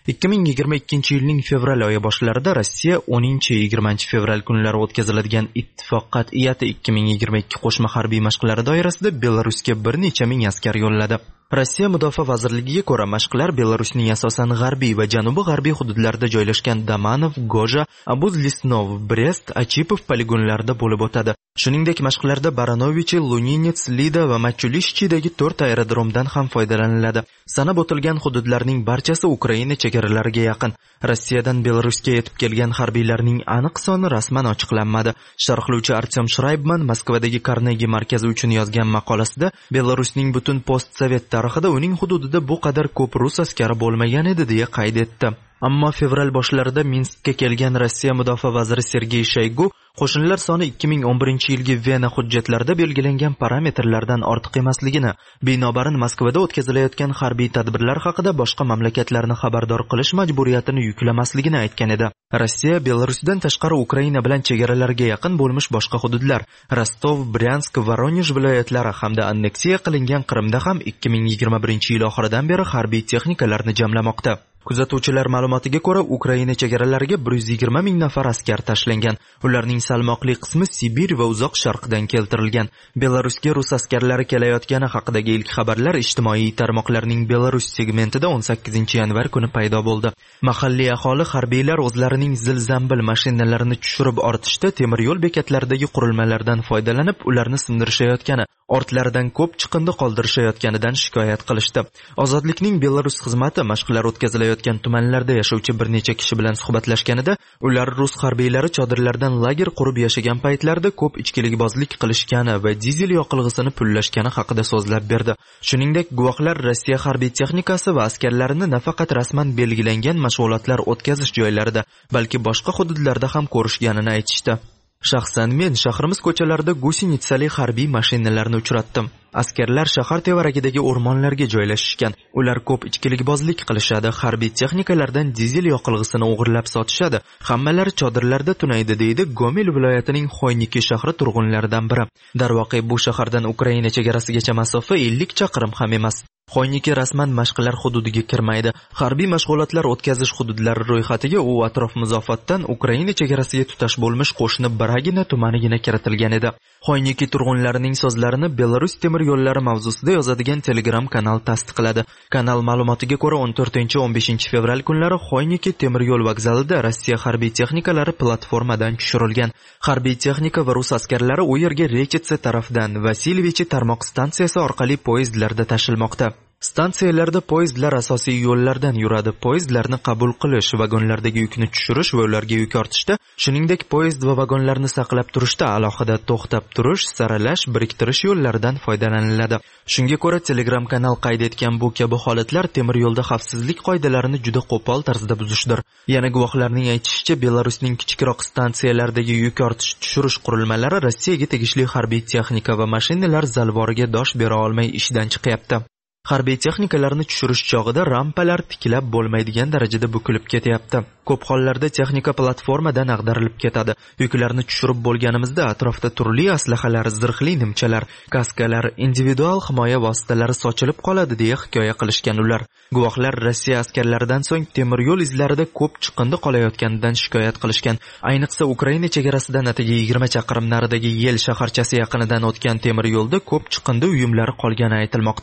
2022-yilning fevral oyi boshlarida Rossiya 10-20 fevral kunlari o'tkaziladigan Ittifoq qat'iyati 2022 qo'shma harbiy mashqlari doirasida Belarusga bir necha ming askar yo'lladi. Rossiya Mudofaa vazirligiga ko'ra mashqlar Belarusning asosan g'arbiy va janubi-g'arbiy hududlarida joylashgan Damanov, Goja, Abuz-Lisnov, Brest, Achipov poligonlarida bo'lib o'tadi. Shuningdek, mashqlarda Baranovich, Luninets, Lida va Machulishchidagi 4 aerodromdan ham foydalaniladi. Sanab o'tilgan hududlarning barchasi Ukraina chegaralariga yaqin. Rossiyadan Belarusga yetib kelgan harbiylarning aniq soni rasman ochiqlanmadi. Sharhlovchi Artyom Shraybman Moskvadagi Carnegie markazi uchun yozgan maqolasida Belarusning butun postsovet tarixida uning hududida bu qadar ko'p rus askari bo'lmagan edi deya qayd etdi. Ammo fevral boshlarida Minskka kelgan Rossiya mudofaa vaziri Sergey Shoygu qo'shinlar soni 2011-yilgi Vena hujjatlarida belgilangan parametrlardan ortiq emasligini, binobarin Moskvada o'tkazilayotgan harbiy tadbirlar haqida boshqa mamlakatlarni xabardor qilish majburiyatini yuklamasligini aytgan edi. Rossiya Belarusdan tashqari Ukraina bilan chegaralariga yaqin bo'lmish boshqa hududlar, Rostov, Bryansk, Voronezh viloyatlari hamda anneksiya qilingan Qrimda ham 2021-yil oxiridan beri harbiy texnikalarni jamlamoqda. Kuzatuvchilar ma'lumotiga ko'ra, Ukraina chegaralariga 120 ming nafar askar tashlangan. Ularning salmoqli qismi Sibir va uzoq sharqdan keltirilgan. Belarusga rus askarlari kelayotgani haqidagi ilk xabarlar ijtimoiy tarmoqlarning Belarus segmentida 18-yanvar kuni paydo bo'ldi. Mahalliy aholi harbiylar o'zlarining zil-zambil mashinalarini tushirib ortishda temir yo'l bekatlaridagi qurilmalardan foydalanib, ularni sindirishayotgani, ortlaridan ko'p chiqindi qoldirishayotganidan shikoyat qilishdi. Ozodlikning Belarus xizmati mashqlar o'tkazilayotgan tumanlarda yashovchi bir necha kishi bilan suhbatlashganida, ular rus harbiylari chodirlardan lager qurib yashagan paytlarida ko'p ichkilikbozlik qilishgani va dizel yoqilg'isini pullashgani haqida so'zlab berdi. Shuningdek, guvohlar Rossiya harbiy texnikasi va askarlarini nafaqat rasman belgilangan mashg'ulotlar o'tkazish joylarida, balki boshqa hududlarda ham ko'rishganini aytishdi. Shaxsan men shahrimiz ko'chalarida gusinitsali harbiy mashinalarni uchratdim. Askarlar shahar tevaragidagi o'rmonlarga joylashishgan. Ular ko'p ichkilikbozlik qilishadi, harbiy texnikalardan dizel yoqilg'isini o'g'irlab sotishadi. Hammalari chodirlarda tunaydi, deydi Gomel viloyatining Xoyniki shahri turg'unlaridan biri. Darvoqe bu shahardan Ukraina chegarasigacha masofa 50 chaqirim ham emas. Xoyniki rasman mashqlar hududiga kirmaydi. Harbiy mashg'ulotlar o'tkazish hududlari ro'yxatiga u atrof muzofatdan Ukraina chegarasiga tutash bo'lmish qo'shni Baragina tumanigina kiritilgan edi. Xoyniki turg'unlarining so'zlarini Belarus temir yo'llari mavzusida yozadigan Telegram kanal tasdiqladi. Kanal ma'lumotiga ko'ra 14-15 fevral kunlari Xoyniki temir yo'l vokzalida Rossiya harbiy texnikalari platformadan tushirilgan. Harbiy texnika va rus askarlari u yerga Rechitsa tarafdan Vasilyevichi tarmoq stansiyasi orqali poyezdlarda tashilmoqda. Stansiyalarda poyezdlar asosiy yo'llardan yuradi. Poyezdlarni qabul qilish, vagonlardagi yukni tushirish va ularga yuk ortishda, shuningdek poyezd va vagonlarni saqlab turishda alohida to'xtab turish, saralash, biriktirish yo'llaridan foydalaniladi. Shunga ko'ra Telegram kanal qayd etgan bu kabi holatlar temir yo'lda xavfsizlik qoidalarini juda qo'pol tarzda buzishdir. Yana guvohlarning aytishicha, Belarusning kichikroq stansiyalardagi yuk ortish tushirish qurilmalari Rossiyaga tegishli harbiy texnika va mashinalar zalvoriga dosh bera olmay ishdan chiqyapti. Harbiy texnikalarni tushirish chog'ida rampalar tiklab bo'lmaydigan darajada bukilib ketyapti. Ko'p hollarda texnika platformadan ag'darilib ketadi. Yuklarni tushirib bo'lganimizda atrofda turli aslahalar, zirhli nimchalar, kaskalar, individual himoya vositalari sochilib qoladi deya hikoya qilishgan ular. Guvohlar Rossiya askarlaridan so'ng temir yo'l izlarida ko'p chiqindi qolayotganidan shikoyat qilishgan. Ayniqsa Ukraina chegarasidan atigi 20 chaqirim naridagi Yel shaharchasi yaqinidan o'tgan temir yo'lda ko'p chiqindi uyumlari qolgani aytilmoqda.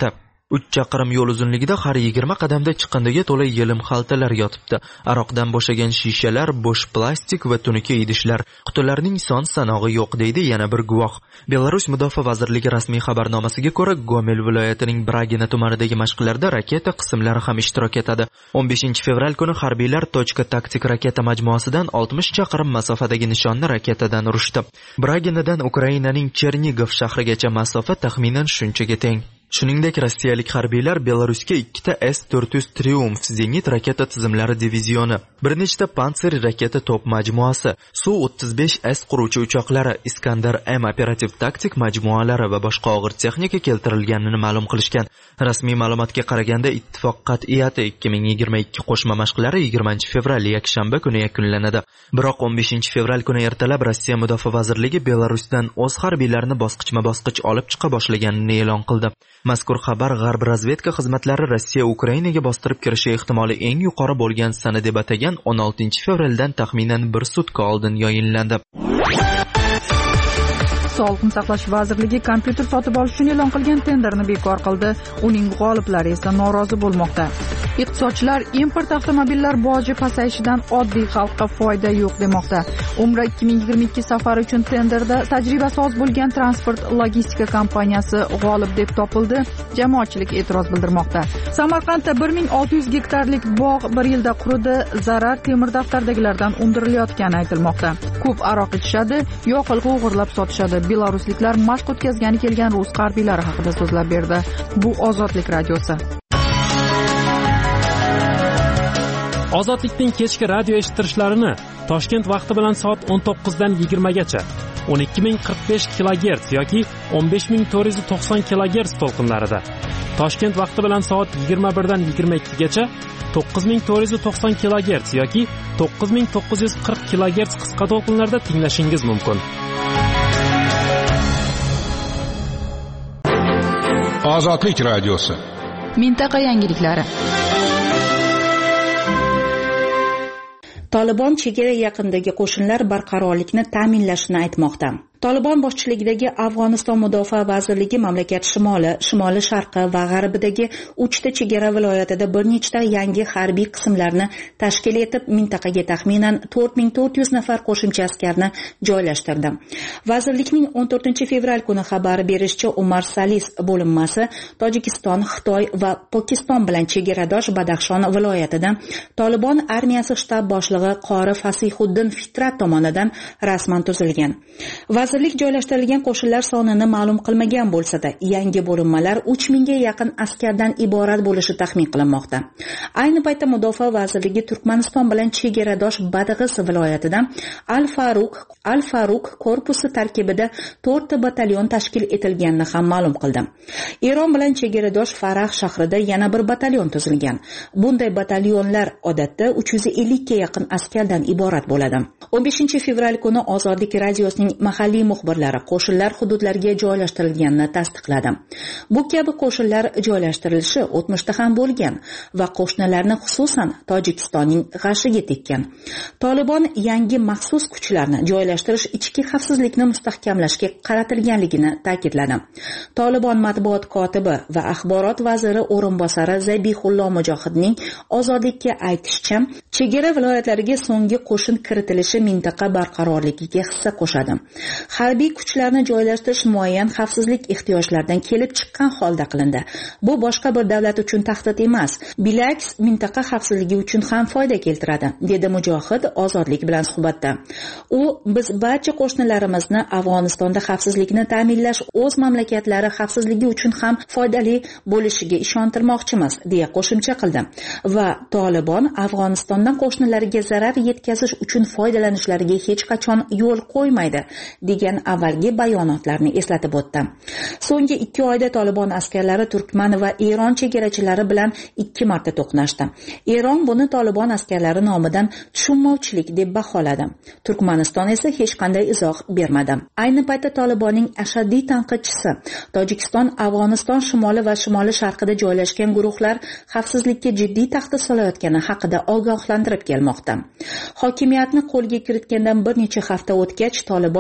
3 chaqirim yo'l uzunligida har 20 qadamda chiqindiga to'la yelim xaltalar yotibdi. Aroqdan bo'shagan shishalar, bo'sh plastik va tunuka idishlar. Qutilarning son sanog'i yo'q deydi yana bir guvoh. Belarus Mudofaa vazirligi rasmiy xabarnomasiga ko'ra, Gomel viloyatining Bragina tumanidagi mashqlarda raketa qismlari ham ishtirok etadi. 15 fevral kuni harbiylar Tochka taktik raketa majmuasidan 60 chaqirim masofadagi nishonni raketadan urishdi. Braginadan Ukrainaning Chernigov shahrigacha masofa taxminan shunchaga teng. Shuningdek, rossiyalik harbiylar Belarusga 2 ta S-400 Triumph zenit raketa tizimlari divizioni, bir nechta Pantsir raketa top majmuasi, Su-35S quruvchi uchoqlari, Iskandar M operativ taktik majmualari va boshqa og'ir texnika keltirilganini ma'lum qilishgan. Rasmiy ma'lumotga qaraganda, ittifoq qat'iyati 2022 qo'shma mashqlari 20 fevral yakshanba kuni yakunlanadi. Biroq 15 fevral kuni ertalab Rossiya Mudofaa vazirligi Belarusdan o'z harbiylarini bosqichma-bosqich olib chiqa boshlaganini e'lon qildi. Mazkur xabar G'arb razvedka xizmatlari Rossiya Ukrainaga bostirib kirishi ehtimoli eng yuqori bo'lgan sana deb atagan 16 fevraldan taxminan 1 sutka oldin yayinlandi. Sog'liqni saqlash vazirligi kompyuter sotib olish uchun e'lon qilgan tenderni bekor qildi. Uning g'oliblari esa norozi bo'lmoqda. Iqtisodchilar import avtomobillar boji pasayishidan oddiy xalqqa foyda yo'q demoqda. Umra 2022 safari uchun tenderda tajribasoz bo'lgan transport logistika kompaniyasi g'olib deb topildi. Jamoatchilik e'tiroz bildirmoqda. Samarqandda 1600 gektarlik bog' bir yilda quridi. Zarar temir daftardagilardan undirilayotgani aytilmoqda. Ko'p aroq ichishadi, yoqilg'i o'g'irlab sotishadi. Belarusliklar mashq o'tkazgani kelgan rus harbiylari haqida so'zlab berdi. Bu Ozodlik radiosi. Ozodlikning kechki radio eshittirishlarini Toshkent vaqti bilan soat 19 dan 20 gacha 12045 kHz yoki 15490 kHz to'lqinlarida, Toshkent vaqti bilan soat 21 dan 22 gacha 9490 kHz yoki 9940 kHz qisqa to'lqinlarda tinglashingiz mumkin. Ozodlik radiosi. Mintaqa yangiliklari. Tolibon chegara yaqinidagi qo'shinlar barqarorlikni ta'minlashini aytmoqda. Tolibon boshchiligidagi Afg'oniston Mudofaa vazirligi mamlakat shimoli sharqi va g'arbidagi 3 ta chegara viloyatida bir nechta yangi harbiy qismlarni tashkil etib, mintaqaga taxminan 4400 nafar qo'shimcha askarni joylashtirdi. Vazirlikning 14 fevral kuni xabar berishicha, Umar Salis bo'linmasi Tojikiston, Xitoy va Pokiston bilan chegaradosh Badaxshon viloyatida Tolibon armiyasi shtab boshlig'i Qori Fasihuddin Fitrat tomonidan rasman tuzilgan. Vazirlik joylashtirilgan qo'shinlar sonini ma'lum qilmagan bo'lsa-da, yangi bo'linmalar 3000 ga yaqin askardan iborat bo'lishi taxmin qilinmoqda. Ayni paytda Mudofaa vazirligi Turkmaniston bilan chegaradosh Badag'is viloyatida Al-Faruq korpusi tarkibida 4 ta batalyon tashkil etilganini ham ma'lum qildi. Eron bilan chegaradosh Farah shahrida yana bir batalyon tuzilgan. Bunday batalyonlar odatda 350 ga yaqin askardan iborat bo'ladi. 15 fevral kuni Ozodlik radiosining mahalliy muxbirlari qo'shinlar hududlarga joylashtirilganini tasdiqladi. Bu kabi qo'shinlar joylashtirilishi o'tmishda ham bo'lgan va qo'shnilarni, xususan Tojikistonning g'ashiga tekkan. Tolibon yangi maxsus kuchlarni joylashtirish ichki xavfsizlikni mustahkamlashga qaratilganligini ta'kidladi. Tolibon matbuot kotibi va axborot vaziri o'rinbosari Zabihullo Mujohidning Ozodlikka aytishicha, chegara viloyatlariga so'nggi qo'shin kiritilishi mintaqa barqarorligiga hissa qo'shadi. Harbiy kuchlarni joylashtirish muayyan xavfsizlik ehtiyojlaridan kelib chiqqan holda qilindi. Bu boshqa bir davlat uchun tahdid emas, bilaks mintaqa xavfsizligi uchun ham foyda keltiradi, dedi Mujohid Ozodlik bilan suhbatda. U, biz barcha qo'shnilarimizni Afg'onistonda xavfsizlikni ta'minlash o'z mamlakatlari xavfsizligi uchun ham foydali bo'lishiga ishontirmoqchimiz, deya qo'shimcha qildi va Tolibon Afg'onistondan qo'shnilariga zarar yetkazish uchun foydalanishlariga hech qachon yo'l qo'ymaydi degan avvalgi bayonotlarni eslatib o'tdi. So'nggi 2 oyda Tolibon askarlari Turkman va Eron chegarachilari bilan 2 marta to'qnashdi. Eron buni Tolibon askarlari nomidan tushunmovchilik deb baholadi. Turkmaniston esa hech qanday izoh bermadi. Ayni paytda Tolibonning ashaddiy tanqidchisi Tojikiston, Afg'oniston shimoli va shimoli sharqida joylashgan guruhlar xavfsizlikka jiddiy tahdid solayotgani haqida ogohlantirib kelmoqda. Hokimiyatni qo'lga kiritgandan bir necha hafta o'tgach, Tolibon Badaxshon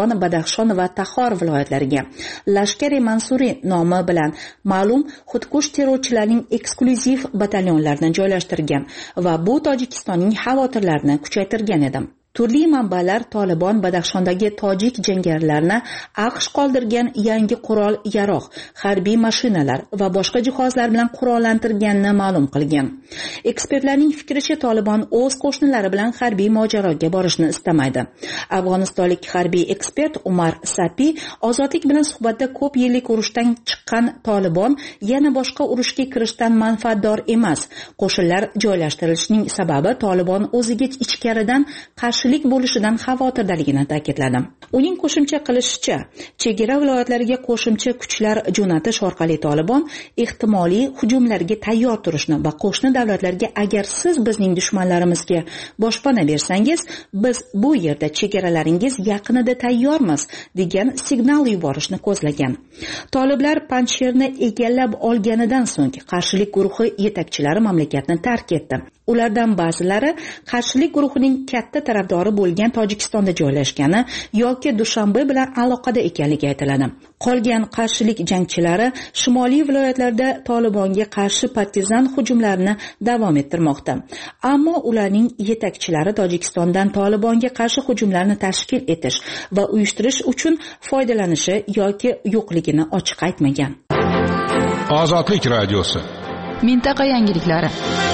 Badaxshon va Taxor viloyatlariga Lashkari Mansuriy nomi bilan ma'lum xudkush terrorchilarning eksklyuziv batalyonlarini joylashtirgan va bu Tojikistonning xavotirlarini kuchaytirgan edi. Turli manbalar Tolibon Badaxshondagi tojik jangarilarni AQSh qoldirgan yangi qurol-yarog', harbiy mashinalar va boshqa jihozlar bilan qurollantirganini ma'lum qilgan. Ekspertlarning fikricha, Tolibon o'z qo'shnilari bilan harbiy mojaroga borishni istamaydi. Afg'onistonlik harbiy ekspert Umar Sapi Ozodlik bilan suhbatda ko'p yillik urushdan chiqqan Tolibon yana boshqa urushga kirishdan manfaatdor emas. Qo'shinlar joylashtirilishining sababi Tolibon o'ziga ichkaridan qarshilik bo'lishidan xavotirdaligini ta'kidladi. Uning qo'shimcha qilishicha, chegara viloyatlariga qo'shimcha kuchlar jo'natish orqali Tolibon ehtimoliy hujumlarga tayyor turishni va qo'shni davlatlarga agar siz bizning dushmanlarimizga boshpana bersangiz, biz bu yerda chegaralaringiz yaqinida tayyormiz degan signal yuborishni ko'zlagan. Toliblar Panjsherni egallab olganidan so'ng qarshilik guruhi yetakchilari mamlakatni tark etdi. Ulardan ba'zilari qarshilik guruhining katta tarafdori bo'lgan Tojikistonda joylashgani yoki Dushanbe bilan aloqada ekanligi aytiladi. Qolgan qarshilik jangchilari shimoliy viloyatlarda Tolibonga qarshi partizan hujumlarini davom ettirmoqda. Ammo ularning yetakchilari Tojikistondan Tolibonga qarshi hujumlarni tashkil etish va uyushtirish uchun foydalanishi yoki yo'qligini ochiq aytmagan. Ozodlik radiosi. Mintaqa yangiliklari.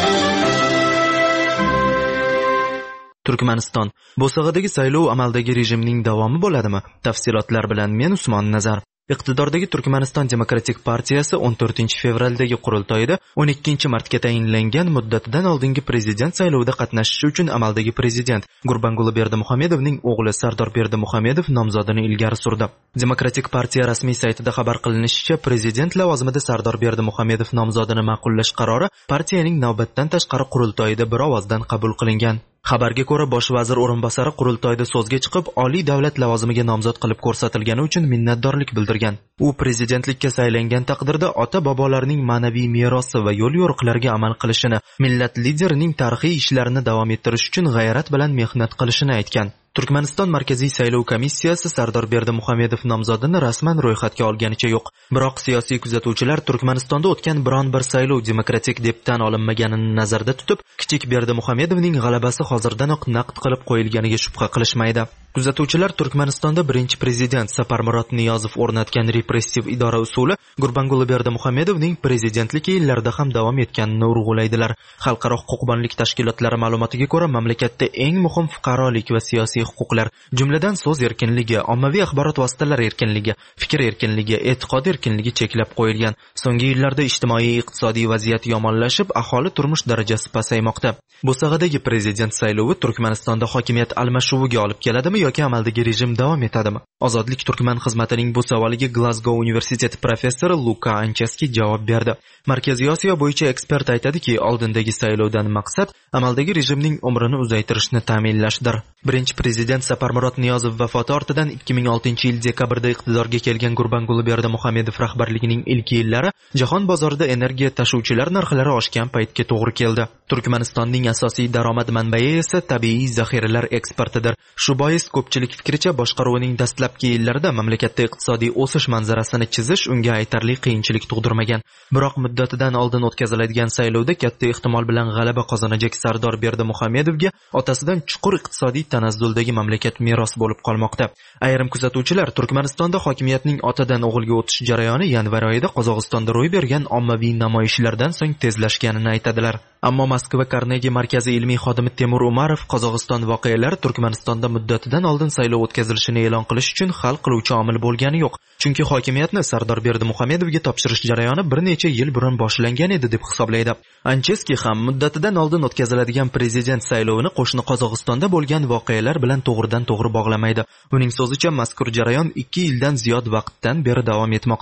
Turkmaniston. Bo'sag'adagi saylov amaldagi rejimning davomi bo'ladimi? Tafsilotlar bilan men Usmon Nazar. Iqtidordagi Turkmaniston Demokratik partiyasi 14-fevraldagi qurultoyida 12-martga tayinlangan muddatidan oldingi prezident saylovida qatnashishi uchun amaldagi prezident Gurbanguli Berdimuhamedovning o'g'li Sardor Berdimuhamedov nomzodini ilgari surdi. Demokratik partiya rasmiy saytida xabar qilinishicha, prezident lavozimida Sardor Berdimuhamedov nomzodini ma'qullash qarori partiyaning navbatdan tashqari qurultoyida bir ovozdan qabul qilingan. Xabarga ko'ra, bosh vazir o'rinbosari qurultoyda so'zga chiqib, oliy davlat lavozimiga nomzod qilib ko'rsatilgani uchun minnatdorlik bildirgan. U prezidentlikka saylangan taqdirda ota-bobolarining ma'naviy merosi va yo'l-yo'riqlarga amal qilishini, millat liderining tarixiy ishlarini davom ettirish uchun g'ayrat bilan mehnat qilishini aytgan. Turkmaniston Markaziy saylov komissiyasi Sardor Berdimuhamedov nomzodini rasman ro'yxatga olganicha yo'q. Biroq siyosiy kuzatuvchilar Turkmanistonda o'tgan biron bir saylov demokratik deb tan olinmaganini nazarda tutib, kichik Berdimuhamedovning g'alabasi hozirdanoq naqd qilib qo'yilganiga shubha qilishmaydi. Kuzatuvchilar Turkmanistonda birinchi prezident Saparmurod Niyozov o'rnatgan repressiv idora usuli Gurbanguli Berdimuhamedovning prezidentlik yillarida ham davom etganini urg'ulaydilar. Xalqaro huquqbonlik tashkilotlari ma'lumotiga ko'ra, mamlakatda eng muhim fuqarolik va siyosiy huquqlar, jumladan so'z erkinligi, ommaviy axborot vositalari erkinligi, fikr erkinligi, e'tiqod erkinligi cheklab qo'yilgan. So'nggi yillarda ijtimoiy-iqtisodiy vaziyat yomonlashib, aholi turmush darajasi pasaymoqda. Bo'sag'adagi prezident saylovi Turkmanistonda hokimiyat almashuviga olib keladimi yoki amaldagi rejim davom etadimi? Ozodlik Turkman xizmatining bu savoliga Glasgow universiteti professori Luka Ancheski javob berdi. Markaziy Osiyo bo'yicha ekspert aytadiki, oldindagi saylovdan maqsad amaldagi rejimning umrini uzaytirishni ta'minlashdir. Birinchi prezident Saparmurod Niyozov vafoti ortidan 2006-yil dekabrda iqtidorga kelgan Gurbanguli Berdimuhamedov rahbarligining ilk yillari jahon bozorida energiya tashuvchilar narxlari oshgan paytga to'g'ri keldi. Turkmanistonning asosiy daromad manbai esa tabiiy zaxiralar eksportidir. Shu bois ko'pchilik fikricha boshqaruvining dastlabki yillarida mamlakatda iqtisodiy o'sish manzarasini chizish unga aytarli qiyinchilik tug'dirmagan. Biroq muddatidan oldin o'tkaziladigan saylovda katta ehtimol bilan g'alaba qozonajak Sardor Berdimuhamedovga otasidan chuqur iqtisodiy tanazzuldagi mamlakat meros bo'lib qolmoqda. Ayrim kuzatuvchilar Turkmanistonda hokimiyatning otadan o'g'ilga o'tish jarayoni yanvar oyida Qozog'istonda ro'y bergan ommaviy namoyishlardan so'ng tezlashganini aytadilar. Ammo Moskva Carnegie markazi ilmiy xodimi Temur Umarov Qozog'iston voqealari Turkmanistonda muddatidan oldin saylov o'tkazilishini e'lon qilish uchun hal qiluvchi omil bo'lgani yo'q. Chunki hokimiyatni Sardor Berdimuhamedovga topshirish jarayoni bir necha yil burun boshlangan edi deb hisoblaydi. Ancheski ham muddatidan oldin o'tkaziladigan prezident saylovini qo'shni Qozog'istonda bo'lgan voqealar bilan to'g'ridan-to'g'ri bog'lamaydi. Uning so'zicha, mazkur jarayon 2 yildan ziyod vaqtdan beri davom etmoqda.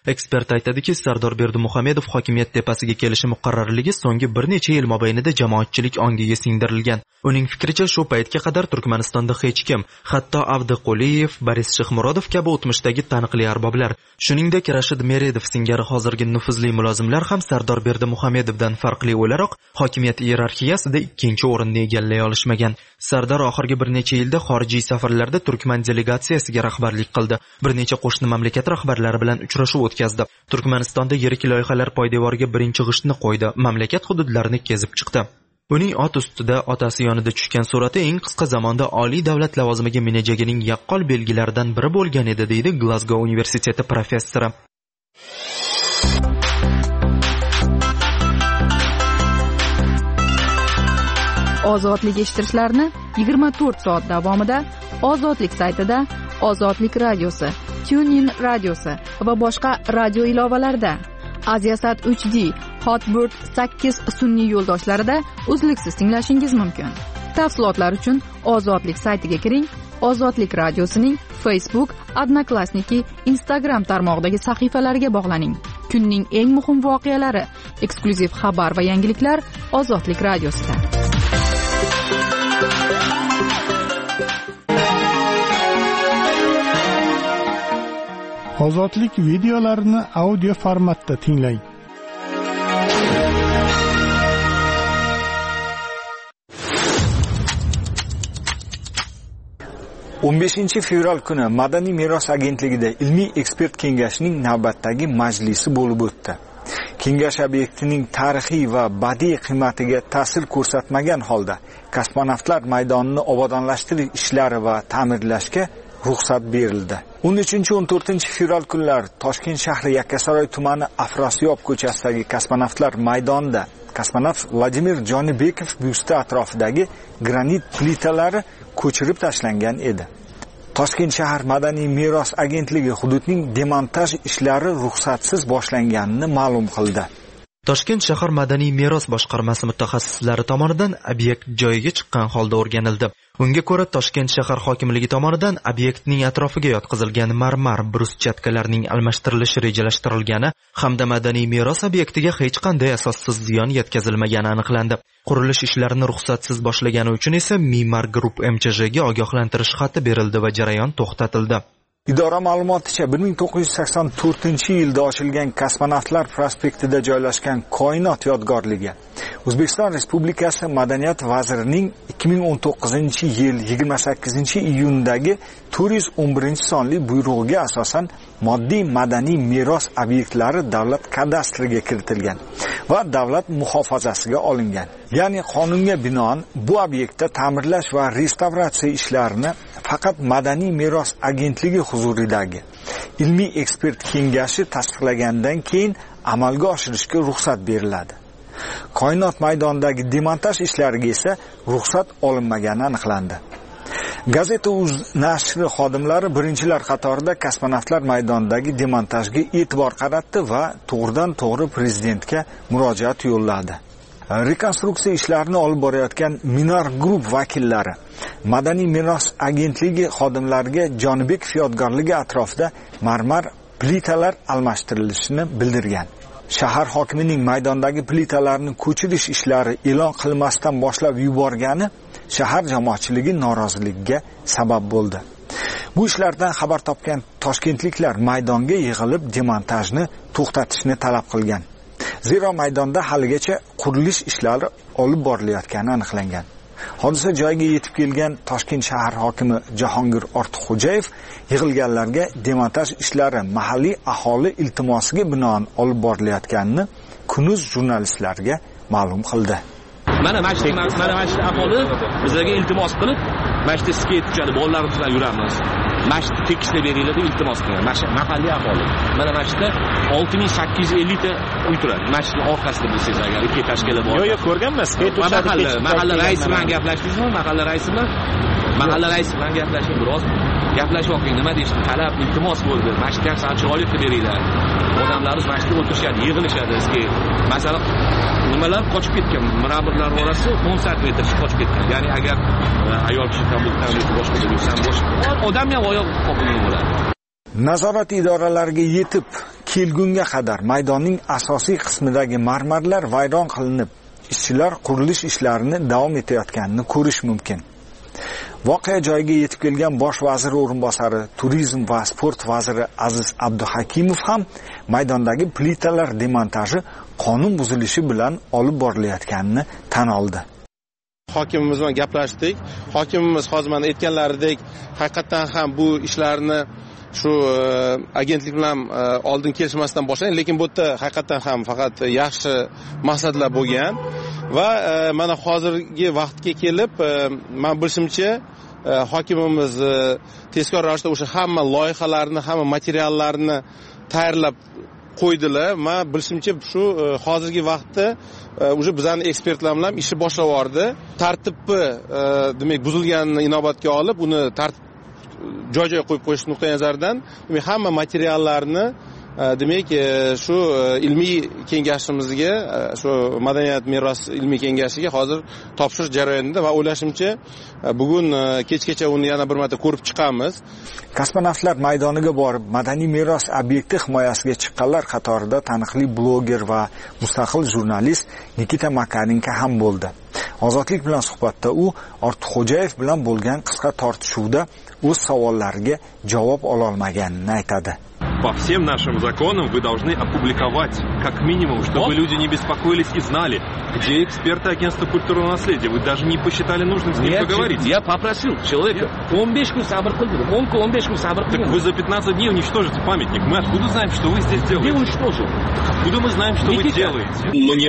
Ekspert aytadiki, Sardor Berdimuhamedov hokimiyat tepasiga kelishi muqarrarligi so'nggi bir necha yil mobaynida jamoatchilik ongiga singdirilgan. Uning fikricha, shu paytga qadar Turkmanistonda hech kim, hatto Abduqoliyev, Boris Shixmurodov kabi o'tmishdagi taniqli arboblar, shuningdek Rashid Meredov singari hozirgi nufuzli mulozimlar ham Sardor Berdimuhamedovdan farqli o'laroq hokimiyat iyerarxiyasida ikkinchi o'rinni egallay olishmagan. Sardor oxirgi bir necha yilda xorijiy safarlarda Turkman delegatsiyasiga rahbarlik qildi. Bir necha qo'shni mamlakat rahbarlari bilan uchrashuv o'tkazdi. Turkmanistonda yirik loyihalar poydevoriga birinchi g'ishtni qo'ydi. Mamlakat hududlarini kezib chiqdi. Uning ot ustida otasi yonida tushgan surati eng qisqa zamonda oliy davlat lavozimiga menejagining yaqqol belgilaridan biri bo'lgan edi, deydi Glazgo universiteti professori. Ozodlik eshittirishlarni 24 soat davomida Ozodlik saytida, Ozodlik radiosi, TuneIn radiosi va boshqa radio ilovalarida, Aziasat 3D, Hotbird 8 sun'iy yo'ldoshlarida uzluksiz tinglashingiz mumkin. Tafsilotlar uchun Ozodlik saytiga kiring. Ozodlik radiosining Facebook, Odnoklassniki, Instagram tarmog'idagi sahifalariga bog'laning. Kunning eng muhim voqealari, eksklyuziv xabar va yangiliklar Ozodlik radiosida. Ozodlik videolarini audio formatda tinglang. Fevral kuni Madaniy meros agentligida ilmiy ekspert kengashining navbatdagi majlisi bo'lib o'tdi. Kengash obyektining tarixiy va badiiy qiymatiga ta'sir ko'rsatmagan holda kosmonavtlar maydonini obodonlashtirish ishlari va ta'mirlashga ruxsat berildi. 13-14 fevral kunlari Toshkent shahri Yakkasaroy tumani Afrosiyob ko'chasidagi kosmonavtlar maydonida kosmonavt Vladimir Jonibekov byusti atrofidagi granit plitalari ko'chirib tashlangan edi. Toshkent shahar Madaniy meros agentligi hududning demontaj ishlari ruxsatsiz boshlanganini ma'lum qildi. Toshkent shahar Madaniy meros boshqarmasi mutaxassislari tomonidan obyekt joyiga chiqqan holda o'rganildi. Unga ko'ra, Toshkent shahar hokimligi tomonidan obyektning atrofiga yotqizilgan marmar bruschatkalarning almashtirilishi rejalashtirilgani hamda madaniy meros obyektiga hech qanday asossiz ziyon yetkazilmagani aniqlandi. Qurilish ishlarini ruxsatsiz boshlagani uchun esa Mimar Group MCJga ogohlantirish xati berildi va jarayon to'xtatildi. Idora ma'lumoticha 1984-yilda ochilgan Kosmonavtlar prospektida joylashgan Koinot yodgorligi O'zbekiston Respublikasi Madaniyat vazirining 2019-yil 28-iyundagi 411-sonli buyrug'iga asosan moddiy madaniy meros obyektlari davlat kadastriga kiritilgan va davlat muhofazasiga olingan. Ya'ni qonunga binoan bu obyektda ta'mirlash va restavratsiya ishlarini faqat Madaniy meros agentligi huzuridagi ilmiy ekspert kengashi tasdiqlagandan keyin amalga oshirishga ruxsat beriladi. Koinot maydonidagi demontaj ishlariga esa ruxsat olinmagani aniqlandi. Gazeta.uz nashri xodimlari birinchilar qatorida kosmonavtlar maydonidagi demontajga e'tibor qaratdi va to'g'ridan-to'g'ri prezidentga murojaat yo'lladi. Rekonstruksiya ishlarini olib borayotgan Minar Group vakillari Madaniy meros agentligi xodimlariga Jonibekov yodgorligi atrofida marmar plitalar almashtirilishini bildirgan. Shahar hokimining maydondagi plitalarni ko'chirish ishlari e'lon qilmasdan boshlab yuborgani shahar jamoatchiligi noroziligiga sabab bo'ldi. Bu ishlardan xabar topgan toshkentliklar maydonga yig'ilib demontajni to'xtatishni talab qilgan. Zero maydonda haligacha qurilish ishlari olib borilayotgani aniqlangan. Hodisa joyiga yetib kelgan Toshkent shahar hokimi Jahongir Ortiqxo'jayev yig'ilganlarga demontaj ishlari mahalliy aholi iltimosiga binoan olib borilayotganini Kunuz jurnalistlarga ma'lum qildi. Mana mashhur aholi bizlarga iltimos qilib, mashhur skeyt tushadi, bolalarimiz bilan yuramiz. Mashhur tekisni beringlar deb iltimos qilgan. Mahalliy aholi. Mana mashhurda 6850 ta uy turadi. Mashhurning orqasida bo'lsangiz agar ikki tashkila bor. Yo'q, ko'rganman. Skeyt tushadi. Mahalla raisi bilan gaplashdingizmi? Mahalla raisi bilan gaplashing, biroz gaplashib oqing. Nima deyishdi? Talab, iltimos bo'ldi. Mashhurga ham chiroyli qilib beringlar. Odamlarimiz mashhurda o'tirishadi, yig'ilishadi. Masalan, nimalar qochib ketgan, mirabrlar orasi 10 cm qochib ketgan. Ya'ni agar ayol kishi kabuldan boshqa bo'lsa, boshqa odam ham oyoq qoqilgan bo'ladi. Nazorat idoralariga yetib kelgunga qadar maydonning asosiy qismidagi marmarlar vayron qilinib, ishchilar qurilish ishlarini davom etayotganini ko'rish mumkin. Voqea joyiga yetib kelgan bosh vazir o'rinbosari, turizm va sport vaziri Aziz Abduhakimov ham maydondagi plitalar demontaji qonun buzilishi bilan olib borilayotganini tan oldi. Hokimimiz bilan gaplashdik. Hokimimiz hozir mana aytganlaridek, haqiqatan ham bu ishlarni shu agentlik bilan oldin kelishmasdan boshlagan, lekin bu yerda haqiqatan ham faqat yaxshi maqsadlar bo'lgan va mana hozirgi vaqtga kelib, men bilishimcha hokimimiz tezkor ravishda o'sha hamma loyihalarni, hamma materiallarni tayyorlab qo'ydilar. Men bilishimcha shu hozirgi vaqtda o'sha bizning ekspertlar bilan ishni boshlab yubordi. Tartibni demak buzilganini inobatga olib, uni tartib joy-joy qo'yib qo'yish nuqtai nazaridan hamma materiallarni demak shu ilmiy kengashimizga, shu madaniyat meros ilmiy kengashiga hozir topshirish jarayonida va o'ylashimcha bugun kechgacha uni yana bir marta ko'rib chiqamiz. Kosmonavtlar maydoniga borib, madaniy meros obyekti himoyasiga chiqqanlar qatorida taniqli bloger va mustaqil jurnalist Nikita Makarenko ham bo'ldi. Ozodlik bilan suhbatda u Ortiqxo'jayev bilan bo'lgan qisqa tortishuvda o'z savollariga javob ola olmaganini aytadi. По всем нашим законам вы должны опубликовать, как минимум, чтобы люди не беспокоились и знали, где эксперты агентства культурного наследия. Вы даже не посчитали нужным с ним поговорить. Я попросил человека 15 kun sabr qildim. 15 kun sabr qildim. Так вы за 15 дней уничтожите памятник. Мы откуда знаем, что вы здесь делаете? Где уничтожил? Откуда мы знаем, что вы делаете?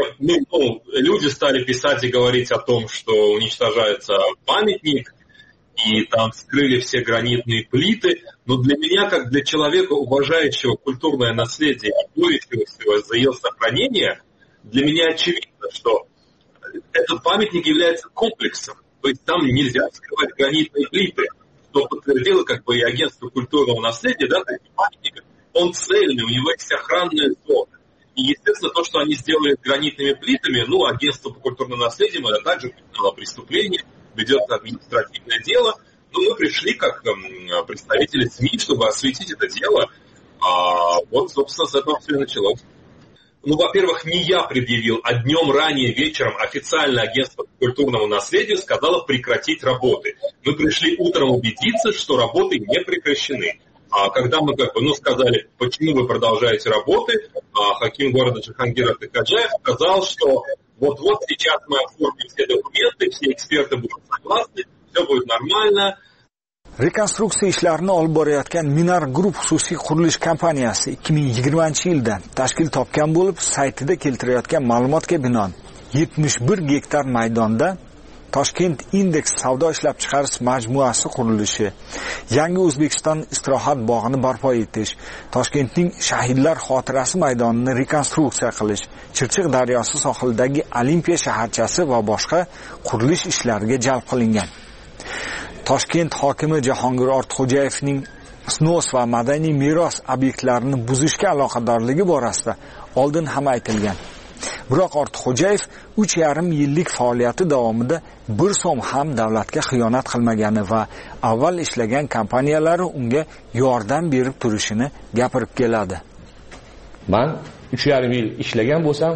Люди стали писать и говорить о том, что уничтожается памятник, и там вскрыли все гранитные плиты. Но для меня, как для человека, уважающего культурное наследие и борющегося за ее сохранение, для меня очевидно, что этот памятник является комплексом. То есть там нельзя вскрывать гранитные плиты, что подтвердило как бы и агентство культурного наследия, да, такой памятник, он цельный, у него есть охранная зона. И, естественно, то, что они сделали гранитными плитами, агентство по культурному наследию, это также признало преступление, ведет административное дело. Но мы пришли как представители СМИ, чтобы осветить это дело. Вот, собственно, с этого все и началось. Во-первых, не я предъявил, а днем ранее вечером официально агентство по культурному наследию сказало прекратить работы. Мы пришли утром убедиться, что работы не прекращены. А когда мы сказали, почему вы продолжаете работы, хаким города Джахангир Артыкаджаев сказал, что вот-вот сейчас мы оформим все документы, все эксперты будут согласны, все будет нормально. Rekonstruksiya ishlarini olib borayotgan Minar Group xususiy qurilish kompaniyasi 2020-yilda tashkil topgan bo'lib, saytida keltirayotgan ma'lumotga binoan 71 gektar maydonda Toshkent Index savdo ishlab chiqarish majmuasi qurilishi, Yangi O'zbekiston istirohat bog'ini barpo etish, Toshkentning Shahidlar xotirasi maydonini rekonstruksiya qilish, Chirchiq daryosi sohilidagi Olimpiya shaharchasi va boshqa qurilish ishlariga jalb qilingan. Toshkent hokimi Jahongir Ortiqxo'jayevning snos va madaniy meros obyektlarini buzishga aloqadorligi borasida oldin ham aytilgan. Biroq Ortiqxo'jayev 3,5 yillik faoliyati davomida bir so'm ham davlatga xiyonat qilmagani va avval ishlagan kompaniyalari unga yordam berib turishini gapirib keladi. Men 3,5 yil ishlagan bo'lsam,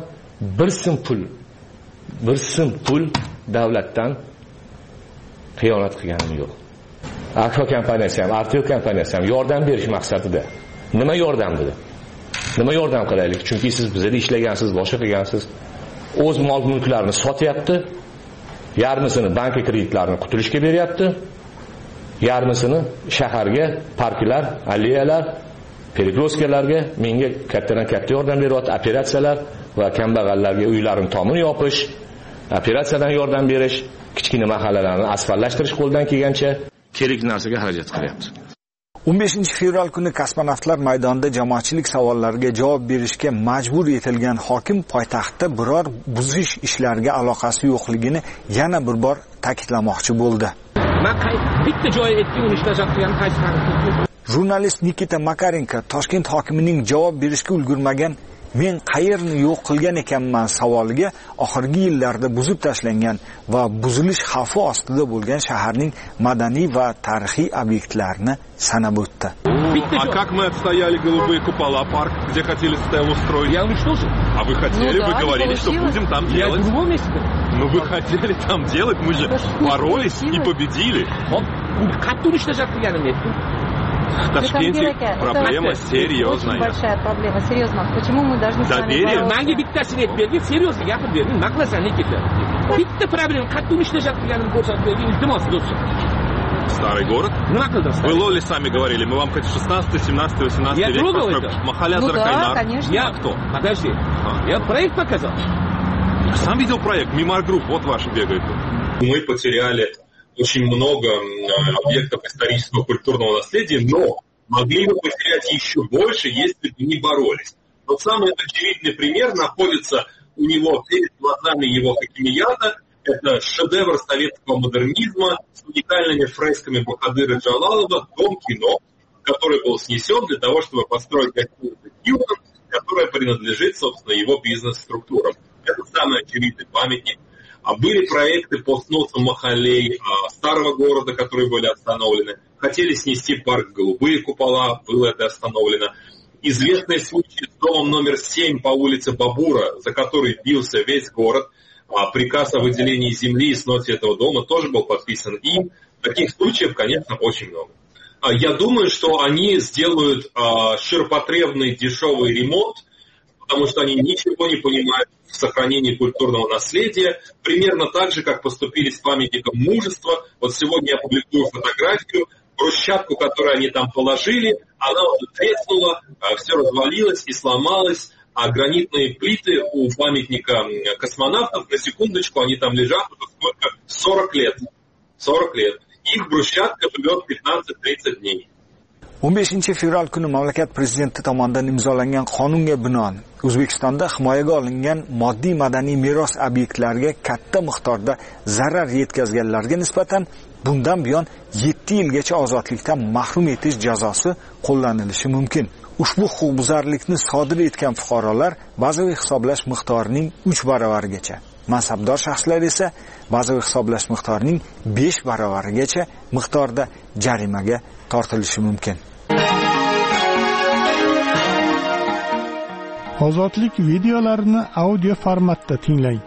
bir so'm pul davlatdan xiyonat qilganim yo'q. Akfa kompaniyasi ham, Artio kompaniyasi ham yordam berish maqsadida. Nima yordam dedi? Nima yordam qilaylik? Chunki siz bizda ishlagansiz, boshqa qilgansiz. O'z mol-mulklarini sotyapti. Yarmisini banka kreditlarini qutulishga beryapti. Yarmisini shaharga, parklar, alleyalar, perikroskalarga menga kattadan katta yordam beryapti. Operatsiyalar va kambag'allarga uylarini tomini yopish, operatsiyadan yordam berish, kichkina mahallalarni asfaltlashtirish qo'ldan kelgancha kerak narsaga xarajat qilyapti. 15 fevral kuni kosmonavtlar maydonida jamoatchilik savollariga javob berishga majbur etilgan hokim poytaxtda biror buzish ishlariga aloqasi yo'qligini yana bir bor ta'kidlamoqchi bo'ldi. Bitta joy aytdim, uni ishlatayotgan qaysi. Jurnalist Nikita Makarenko Toshkent hokimining javob berishga ulgurmagan men qayerni yo'q qilgan ekanman savoliga oxirgi yillarda buzib tashlangan va buzilish xavfi ostida bo'lgan shaharning madaniy va tarixiy obyektlarini sanab o'tdi. А как мы отстояли голубые купола, парк, где хотели Стеллу строить? Я уничтожил. А вы хотели, вы говорили, что будем там делать. Я в другом месте. Ну вы хотели там делать, мы же боролись и победили. Как уничтожать пьяным методом? В Ташкенте проблема серьезная. Очень большая проблема, серьезно. Почему мы должны с вами Доверие. Mangi bittasini aytib serьезно gapirib bering. Nima qilasan lekin? Bitta problema qattiq ishlashab turganimni ko'rsatib bering. Iltimos do'stim. Старый город? Nima qildim? Вы Лоли сами говорили, мы вам хоть 16, 17, 18 Я век трогал построим. это? Махаля Ну Заркайнар. да, конечно. Я кто? Подожди. Я проект показал. Я сам видел проект, Мимар Групп, вот ваши бегают. Мы потеряли очень много объектов исторического культурного наследия, но могли бы потерять еще больше, если бы не боролись. Вот самый очевидный пример находится у него перед глазами его хакимията. Это шедевр советского модернизма с уникальными фресками Бахадыра Джалалова «Дом кино», который был снесен для того, чтобы построить гостиницу «Хилтон», которая принадлежит, собственно, его бизнес-структурам. Это самый очевидный памятник. А были проекты по сносу махалей старого города, которые были остановлены. Хотели снести парк «Голубые купола», было это остановлено. Известный случай с домом номер 7 по улице Бабура, за который бился весь город. Приказ о выделении земли и сносе этого дома тоже был подписан им. Таких случаев, конечно, очень много. Я думаю, что они сделают ширпотребный дешевый ремонт, потому что они ничего не понимают в сохранении культурного наследия. Примерно так же, как поступили с памятником мужества. Вот сегодня я публикую фотографию. Брусчатку, которую они там положили, она уже треснула, все развалилось и сломалось. А гранитные плиты у памятника космонавтов, на секундочку, они там лежат уже сколько? 40 лет. 40 лет. Их брусчатка живет 15-30 дней. 15 fevral kuni mamlakat prezidenti tomonidan imzolangan qonunga binoan O'zbekistonda himoyaga olingan moddiy madaniy meros obyektlariga katta miqdorda zarar yetkazganlarga nisbatan bundan buyon 7 yilgacha ozodlikdan mahrum etish jazosi qo'llanilishi mumkin. Ushbu huquqbuzarlikni sodir etgan fuqarolar bazaviy hisoblash miqdorining 3 baravarigacha, mansabdor shaxslar esa bazaviy hisoblash miqdorining 5 baravarigacha miqdorda jarimaga tortilishi mumkin. Ozodlik videolarini audio formatda tinglang.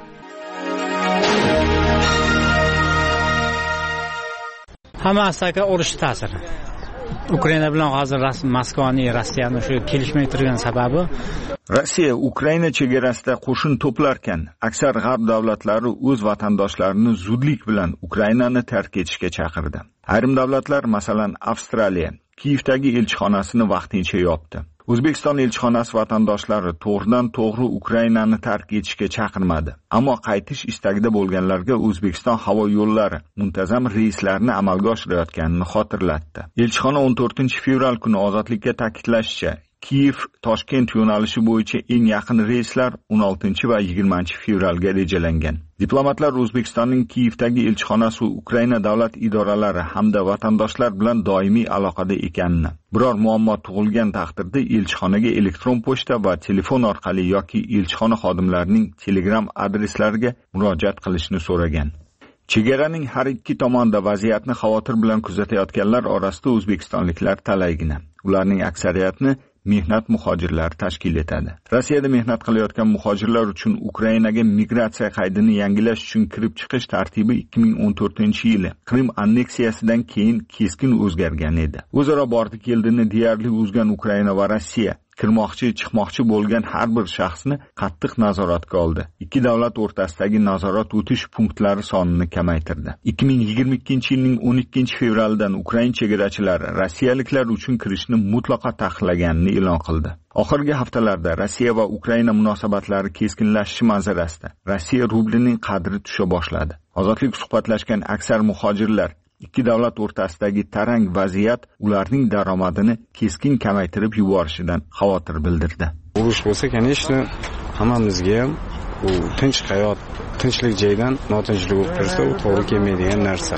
Hammasiga urush ta'siri. Ukraina bilan hozir Moskvaning Rossiyani shu kelishmay turgan sababi Rossiya Ukraina chegarasida qo'shin to'plarkan, aksar g'arb davlatlari o'z vatandoshlarini zudlik bilan Ukrainani tark etishga chaqirdi. Ayrim davlatlar, masalan, Avstraliya, Kiyevdagi elchixonasini vaqtincha yopdi. O'zbekiston elchixonasi vatandoshlari to'g'ridan to'g'ri Ukrainani tark etishga chaqirmadi. Ammo qaytish istagida bo'lganlarga O'zbekiston havo yo'llari muntazam reyslarni amalga oshirayotganini xotirlatdi. Elchixona 14 fevral kuni ozodlikka ta'kidlashicha, Kiyev-Toshkent yo'nalishi bo'yicha eng yaqin reyslar 16 va 20 fevralga rejalangan. Diplomatlar O'zbekistonning Kiyevdagi elchixonasi va Ukraina davlat idoralari hamda vatandoshlar bilan doimiy aloqada ekanini, biror muammo tug'ilgan taqdirda elchixonaga elektron pochta va telefon orqali yoki elchixona xodimlarining Telegram adreslariga murojaat qilishni so'ragan. Chegaraning har ikki tomonida vaziyatni xavotir bilan kuzatayotganlar orasida o'zbekistonliklar talaygina. Ularning aksariyatini mehnat muhojirlari tashkil etadi. Rossiyada mehnat qilayotgan muhojirlar uchun Ukrainaga migratsiya qaydini yangilash uchun kirib chiqish tartibi 2014-yili Qrim anneksiyasidan keyin keskin o'zgargan edi. O'zaro bordi-keldini deyarli o'zgan Ukraina va Rossiya kirmoqchi, chiqmoqchi bo'lgan har bir shaxsni qattiq nazoratga oldi. Ikki davlat o'rtasidagi nazorat o'tish punktlari sonini kamaytirdi. 2022-yilning 12 fevralidan Ukraina chegarachilari rossiyaliklar uchun kirishni mutlaqo taqiqlaganini e'lon qildi. Oxirgi haftalarda Rossiya va Ukraina munosabatlari keskinlashishi manzarasida Rossiya rublining qadri tusha boshladi. Ozodlik suhbatlashgan aksar muhojirlar ikki davlat o'rtasidagi tarang vaziyat ularning daromadini keskin kamaytirib yuborishidan xavotir bildirdi. Urush bo'lsa, конечно, hammamizga ham u tinch hayot, tinchlik joydan notinchlik bo'lib tursa, u to'g'ri kelmaydigan narsa.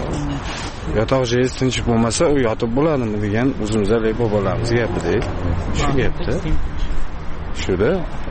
Yotoq joyi tinch bo'lmasa, u yotib bo'ladimi degan o'zimizlar bobolarimiz gapida. Shu gapda. Shuda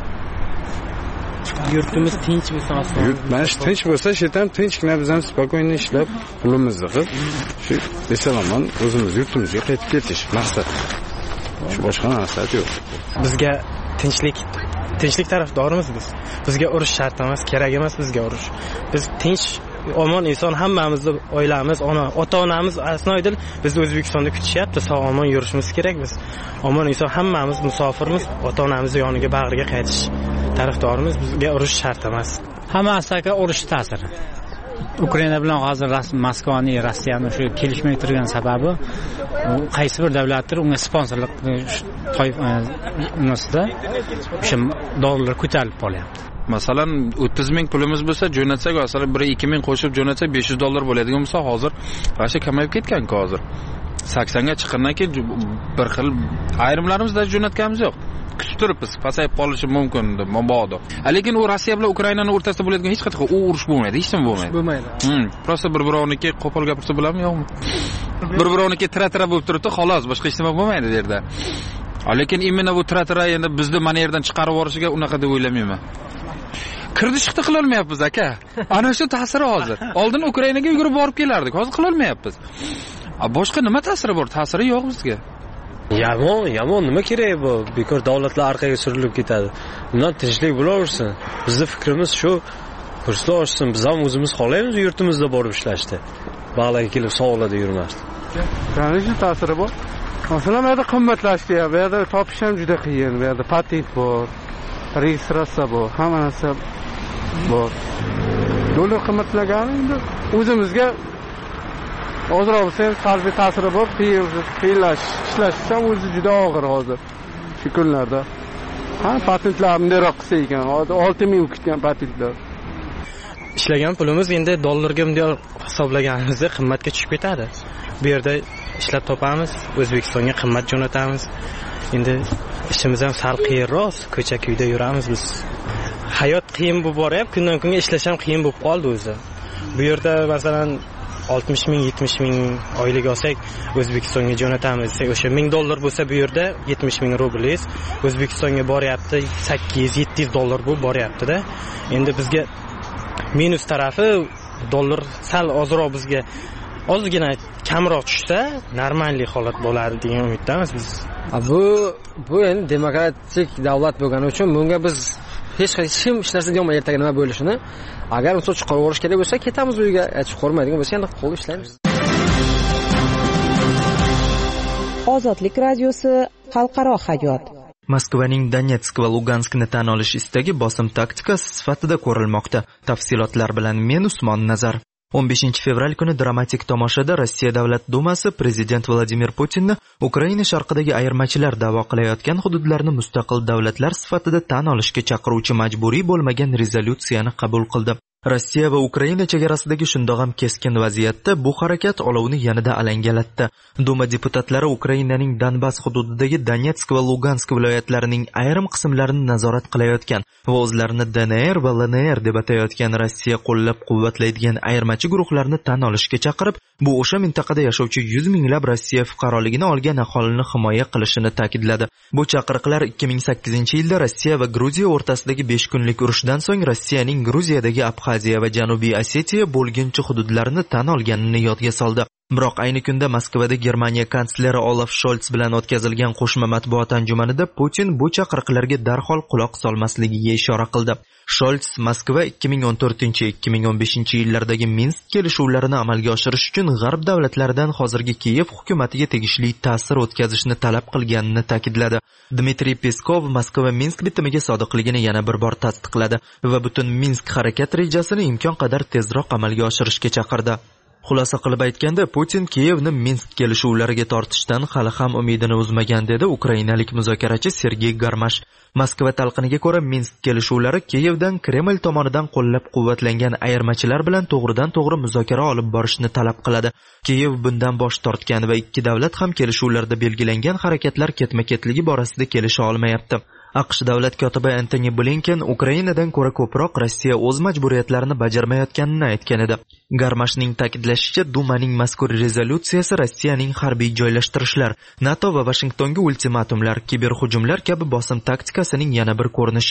yurtimiz tinch bo'lsa, yurtimiz tinch bo'lsa, shetam tinchgina biz ham spokойно ishlab, pulimizni qilib, shu eson-omon o'zimiz yurtimizga qaytib ketish maqsad. Shu boshqa narsa yo'q. Bizga tinchlik tarafdorimiz biz. Bizga urush shart emas, kerak emas bizga urush. Biz tinch, omon inson hammamizni oilamiz, ota-onamiz asnoydil bizni O'zbekistonda kutishyapti. Sog'-omon yurishimiz kerak biz. Omon inson hammamiz musofirmiz, ota-onamiz yoniga bag'riga qaytish tarafdorimiz. Bizga urush shart emas. Hammasiga urush ta'siri. Ukraina bilan hozir Moskvani, Rossiyani shu kelishmay turgan sababi qaysi bir davlatlar unga sponsorlik toifasida o'sha dollar ko'tarilib qolyapti. Masalan 30 ming pulimiz bo'lsa jo'natsak, masalan 1-2 ming qo'shib jo'natsak $500 bo'ladigan bo'lsa, hozir rasha kamayib ketgan-ku hozir. 80 ga chiqqandan keyin bir xil ayrimlarimizda jo'natganimiz yo'q. Kutib turibmiz, pasayib qolishi mumkin deb mabodo. Lekin u Rossiya bilan Ukrainani o'rtasida bo'ladigan hech qanaqa urush bo'lmaydi, hech nima bo'lmaydi. Bo'lmaydi. Prosta bir-birovniki qo'pol gapirsa bo'ladimi, yo'qmi? Bir-birovniki tira-tira bo'lib turibdi, xolos, boshqa hech nima bo'lmaydi bu yerda. Lekin imенно bu tira-tira endi bizni mana yerdan chiqarib yuborishiga unaqa deb o'ylamayman. Kirdi chiqdi qila olmayapmiz aka. Ana shu ta'siri hozir. Oldin Ukrainaga yugurib borib kelardik, hozir qila olmayapmiz. Boshqa nima ta'siri bor? Ta'siri yo'q bizga. Yomon nima kerak bu? Bekor davlatlar orqaga surilib ketadi. Bundan tinchlik bo'laversin. Bizning fikrimiz shu, kurslar ochsin, biz ham o'zimiz xohlaymiz yurtimizda borib ishlashni. Bog'larga kelib sog'larda yurmasdi. Qanday ta'siri bor? Masalan, bu yerda qimmatlashdi, bu yerda topish ham juda qiyin, bu yerda patent bor, registratsiya bor, hamma narsa bor. Dollar qimmatlagani endi o'zimizga hozir bo'lsa salbiy ta'siri bor, ishlash ham o'zi juda og'ir hozir. Shu kunlarda. Patentlarni nariroq qilsa ekan, hozir 6 ming kutgan patentlar. Ishlagan pulimiz endi dollarga bunday hisoblaganimizda qimmatga tushib ketadi. Bu yerda ishlab topamiz, O'zbekistonga qimmat jo'natamiz. Endi ishimiz ham sal qiyinroq, ko'cha-kuyda yuramiz biz. Hayot qiyin bo'lib boryapti, kundan kunga ishlash ham qiyin bo'lib qoldi o'zi. Bu yerda masalan 60 ming, 70 ming oylik olsak, O'zbekistonga jo'natamiz. O'sha $1000 bo'lsa, bu yerda 70 ming rublingiz O'zbekistonga boryapti, 800-700 dollar bo'lib boryapti-da. Endi bizga minus tarafi dollar sal ozroq bizga ozgina kamroq tushsa, normallik holat bo'ladi degan umiddamiz biz. Bu endi demokratik davlat bo'lgani uchun bunga biz hech narsa deyolmayman ertaga nima bo'lishini. Agar misol chiqarib yuborish kerak bo'lsa, ketamiz uyga, aytib qo'rmaydigan bo'lsa, endi qo'l ishlaymiz. Ozodlik radiosi xalqaro hayot. Moskvaning Donetsk va Luganskni tan olish istagi bosim taktikasi sifatida ko'rilmoqda. Tafsilotlar bilan men Usmon Nazar. 15 fevral kuni dramatik tomoshada Rossiya Davlat Dumasi prezident Vladimir Putinni Ukraina sharqidagi ayirmachilar da'vo qilayotgan hududlarni mustaqil davlatlar sifatida tan olishga chaqiruvchi majburiy bo'lmagan rezolyutsiyani qabul qildi. Rossiya va Ukraina chegarasidagi shundoq ham keskin vaziyatda bu harakat olovni yanada alangalatdi. Duma deputatlari Ukrainaning Donbas hududidagi Donetsk va Lugansk viloyatlarining ayrim qismlarini nazorat qilayotgan va o'zlarini DNR va LNR deb atayotgan Rossiya qo'llab-quvvatlaydigan ayirmachi guruhlarni tan olishga chaqirib, bu o'sha mintaqada yashovchi 100 minglab Rossiya fuqaroligini olgan aholini himoya qilishini ta'kidladi. Bu chaqiriqlar 2008-yilda Rossiya va Gruziya o'rtasidagi 5 kunlik urushdan so'ng Rossiyaning Gruziyadagi Abxaziya va Janubiy Osetiya bo'lginchi hududlarini tan olganini yodga soldi. Biroq ayni kunda Moskvada Germaniya kansleri Olaf Scholz bilan o'tkazilgan qo'shma matbuot anjumanida Putin bu chaqiriqlarga darhol quloq solmasligiga ishora qildi. Scholz Moskva 2014-2015 yillardagi Minsk kelishuvlarini amalga oshirish uchun g'arb davlatlaridan hozirgi Kiyev hukumatiga tegishli ta'sir o'tkazishni talab qilganini ta'kidladi. Dmitriy Peskov Moskva Minsk bitimiga sodiqligini yana bir bor tasdiqladi va butun Minsk harakat rejasini imkon qadar tezroq amalga oshirishga chaqirdi. Xulosa qilib aytganda, Putin Kiyevni Minsk kelishuvlariga tortishdan hali ham umidini uzmagan dedi ukrainalik muzokarachi Sergey Garmash. Moskva talqiniga ko'ra, Minsk kelishuvlari Kiyevdan Kreml tomonidan qo'llab-quvvatlangan ayirmachilar bilan to'g'ridan-to'g'ri muzokara olib borishni talab qiladi. Kiyev bundan bosh tortgan va ikki davlat ham kelishuvlarda belgilangan harakatlar ketma-ketligi borasida kelisha olmayapti. AQSh davlat kotibi Antony Blinken Ukrainadan ko'ra ko'proq Rossiya o'z majburiyatlarini bajarmayotganini aytgan edi. Garmashning ta'kidlashicha, Dumaning mazkur rezolyutsiyasi Rossiyaning harbiy joylashtirishlar, NATO va Vashingtonga ultimatumlar, kiberhujumlar kabi bosim taktikasining yana bir ko'rinishi.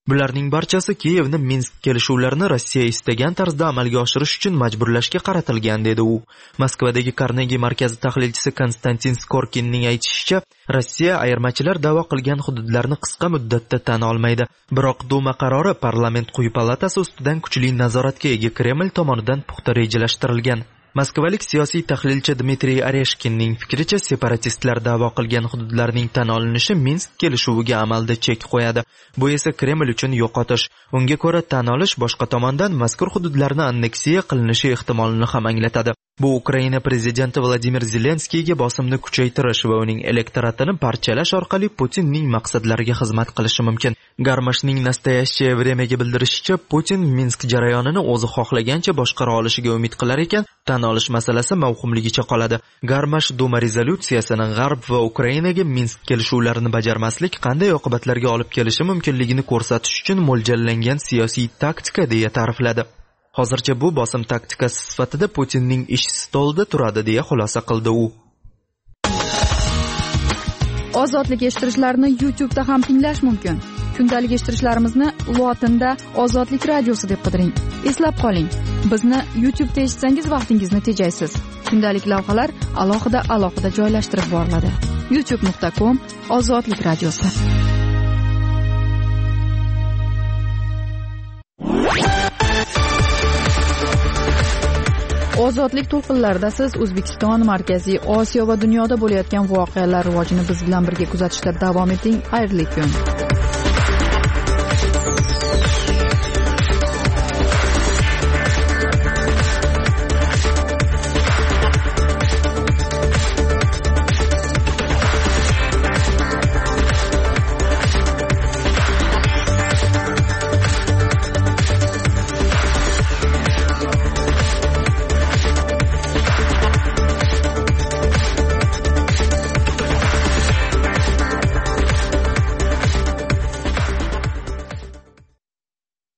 Bularning barchasi Kiyevni Minsk kelishuvlarini Rossiya istagan tarzda amalga oshirish uchun majburlashga qaratilgan, dedi u. Moskvadagi Carnegie markazi tahlilchisi Konstantin Skorkinning aytishicha, Rossiya ayirmachilar da'vo qilgan hududlarni qisqa muddatda tan olmaydi. Biroq Duma qarori parlament quyi palatasi ustidan kuchli nazoratga ega Kreml tomonidan puxta rejalashtirilgan. Moskvalik siyosiy tahlilchi Dmitriy Oreshkinning fikricha, separatistlar da'vo qilgan hududlarning tan olinishi Minsk kelishuviga amalda chek qo'yadi. Bu esa Kreml uchun yo'qotish. Unga ko'ra, tan olish boshqa tomondan mazkur hududlarni anneksiya qilinishi ehtimolini ham anglatadi. Bu Ukraina prezidenti Vladimir Zelenskiyga bosimni kuchaytirish va uning elektoratini parchalash orqali Putinning maqsadlariga xizmat qilishi mumkin. Garmashning Nastoyashcheye vremyaga bildirishicha, Putin Minsk jarayonini o'zi xohlagancha boshqara olishiga umid qilar ekan, tan olish masalasi mavhumligicha qoladi. Garmash Duma rezolyutsiyasining G'arb va Ukrainaga Minsk kelishuvlarini bajarmaslik qanday oqibatlarga olib kelishi mumkinligini ko'rsatish uchun mo'ljallangan siyosiy taktika deya ta'rifladi. Hozircha bu bosim taktikasi sifatida Putinning ish stolida turadi deya xulosa qildi u. Ozodlik eshittirishlarni YouTube'da ham tinglash mumkin. Kundalik eshittirishlarimizni lotinda Ozodlik radiosi deb qidiring. Eslab qoling, bizni YouTube'da eshitsangiz vaqtingizni tejaysiz. Kundalik lavhalar alohida joylashtirib boriladi. youtube.com/Ozodlik radiosi. Ozodlik to'lqinlarida siz O'zbekiston, Markaziy Osiyo va dunyoda bo'layotgan voqealar rivojini biz bilan birga kuzatishda davom eting. Xayrli kun.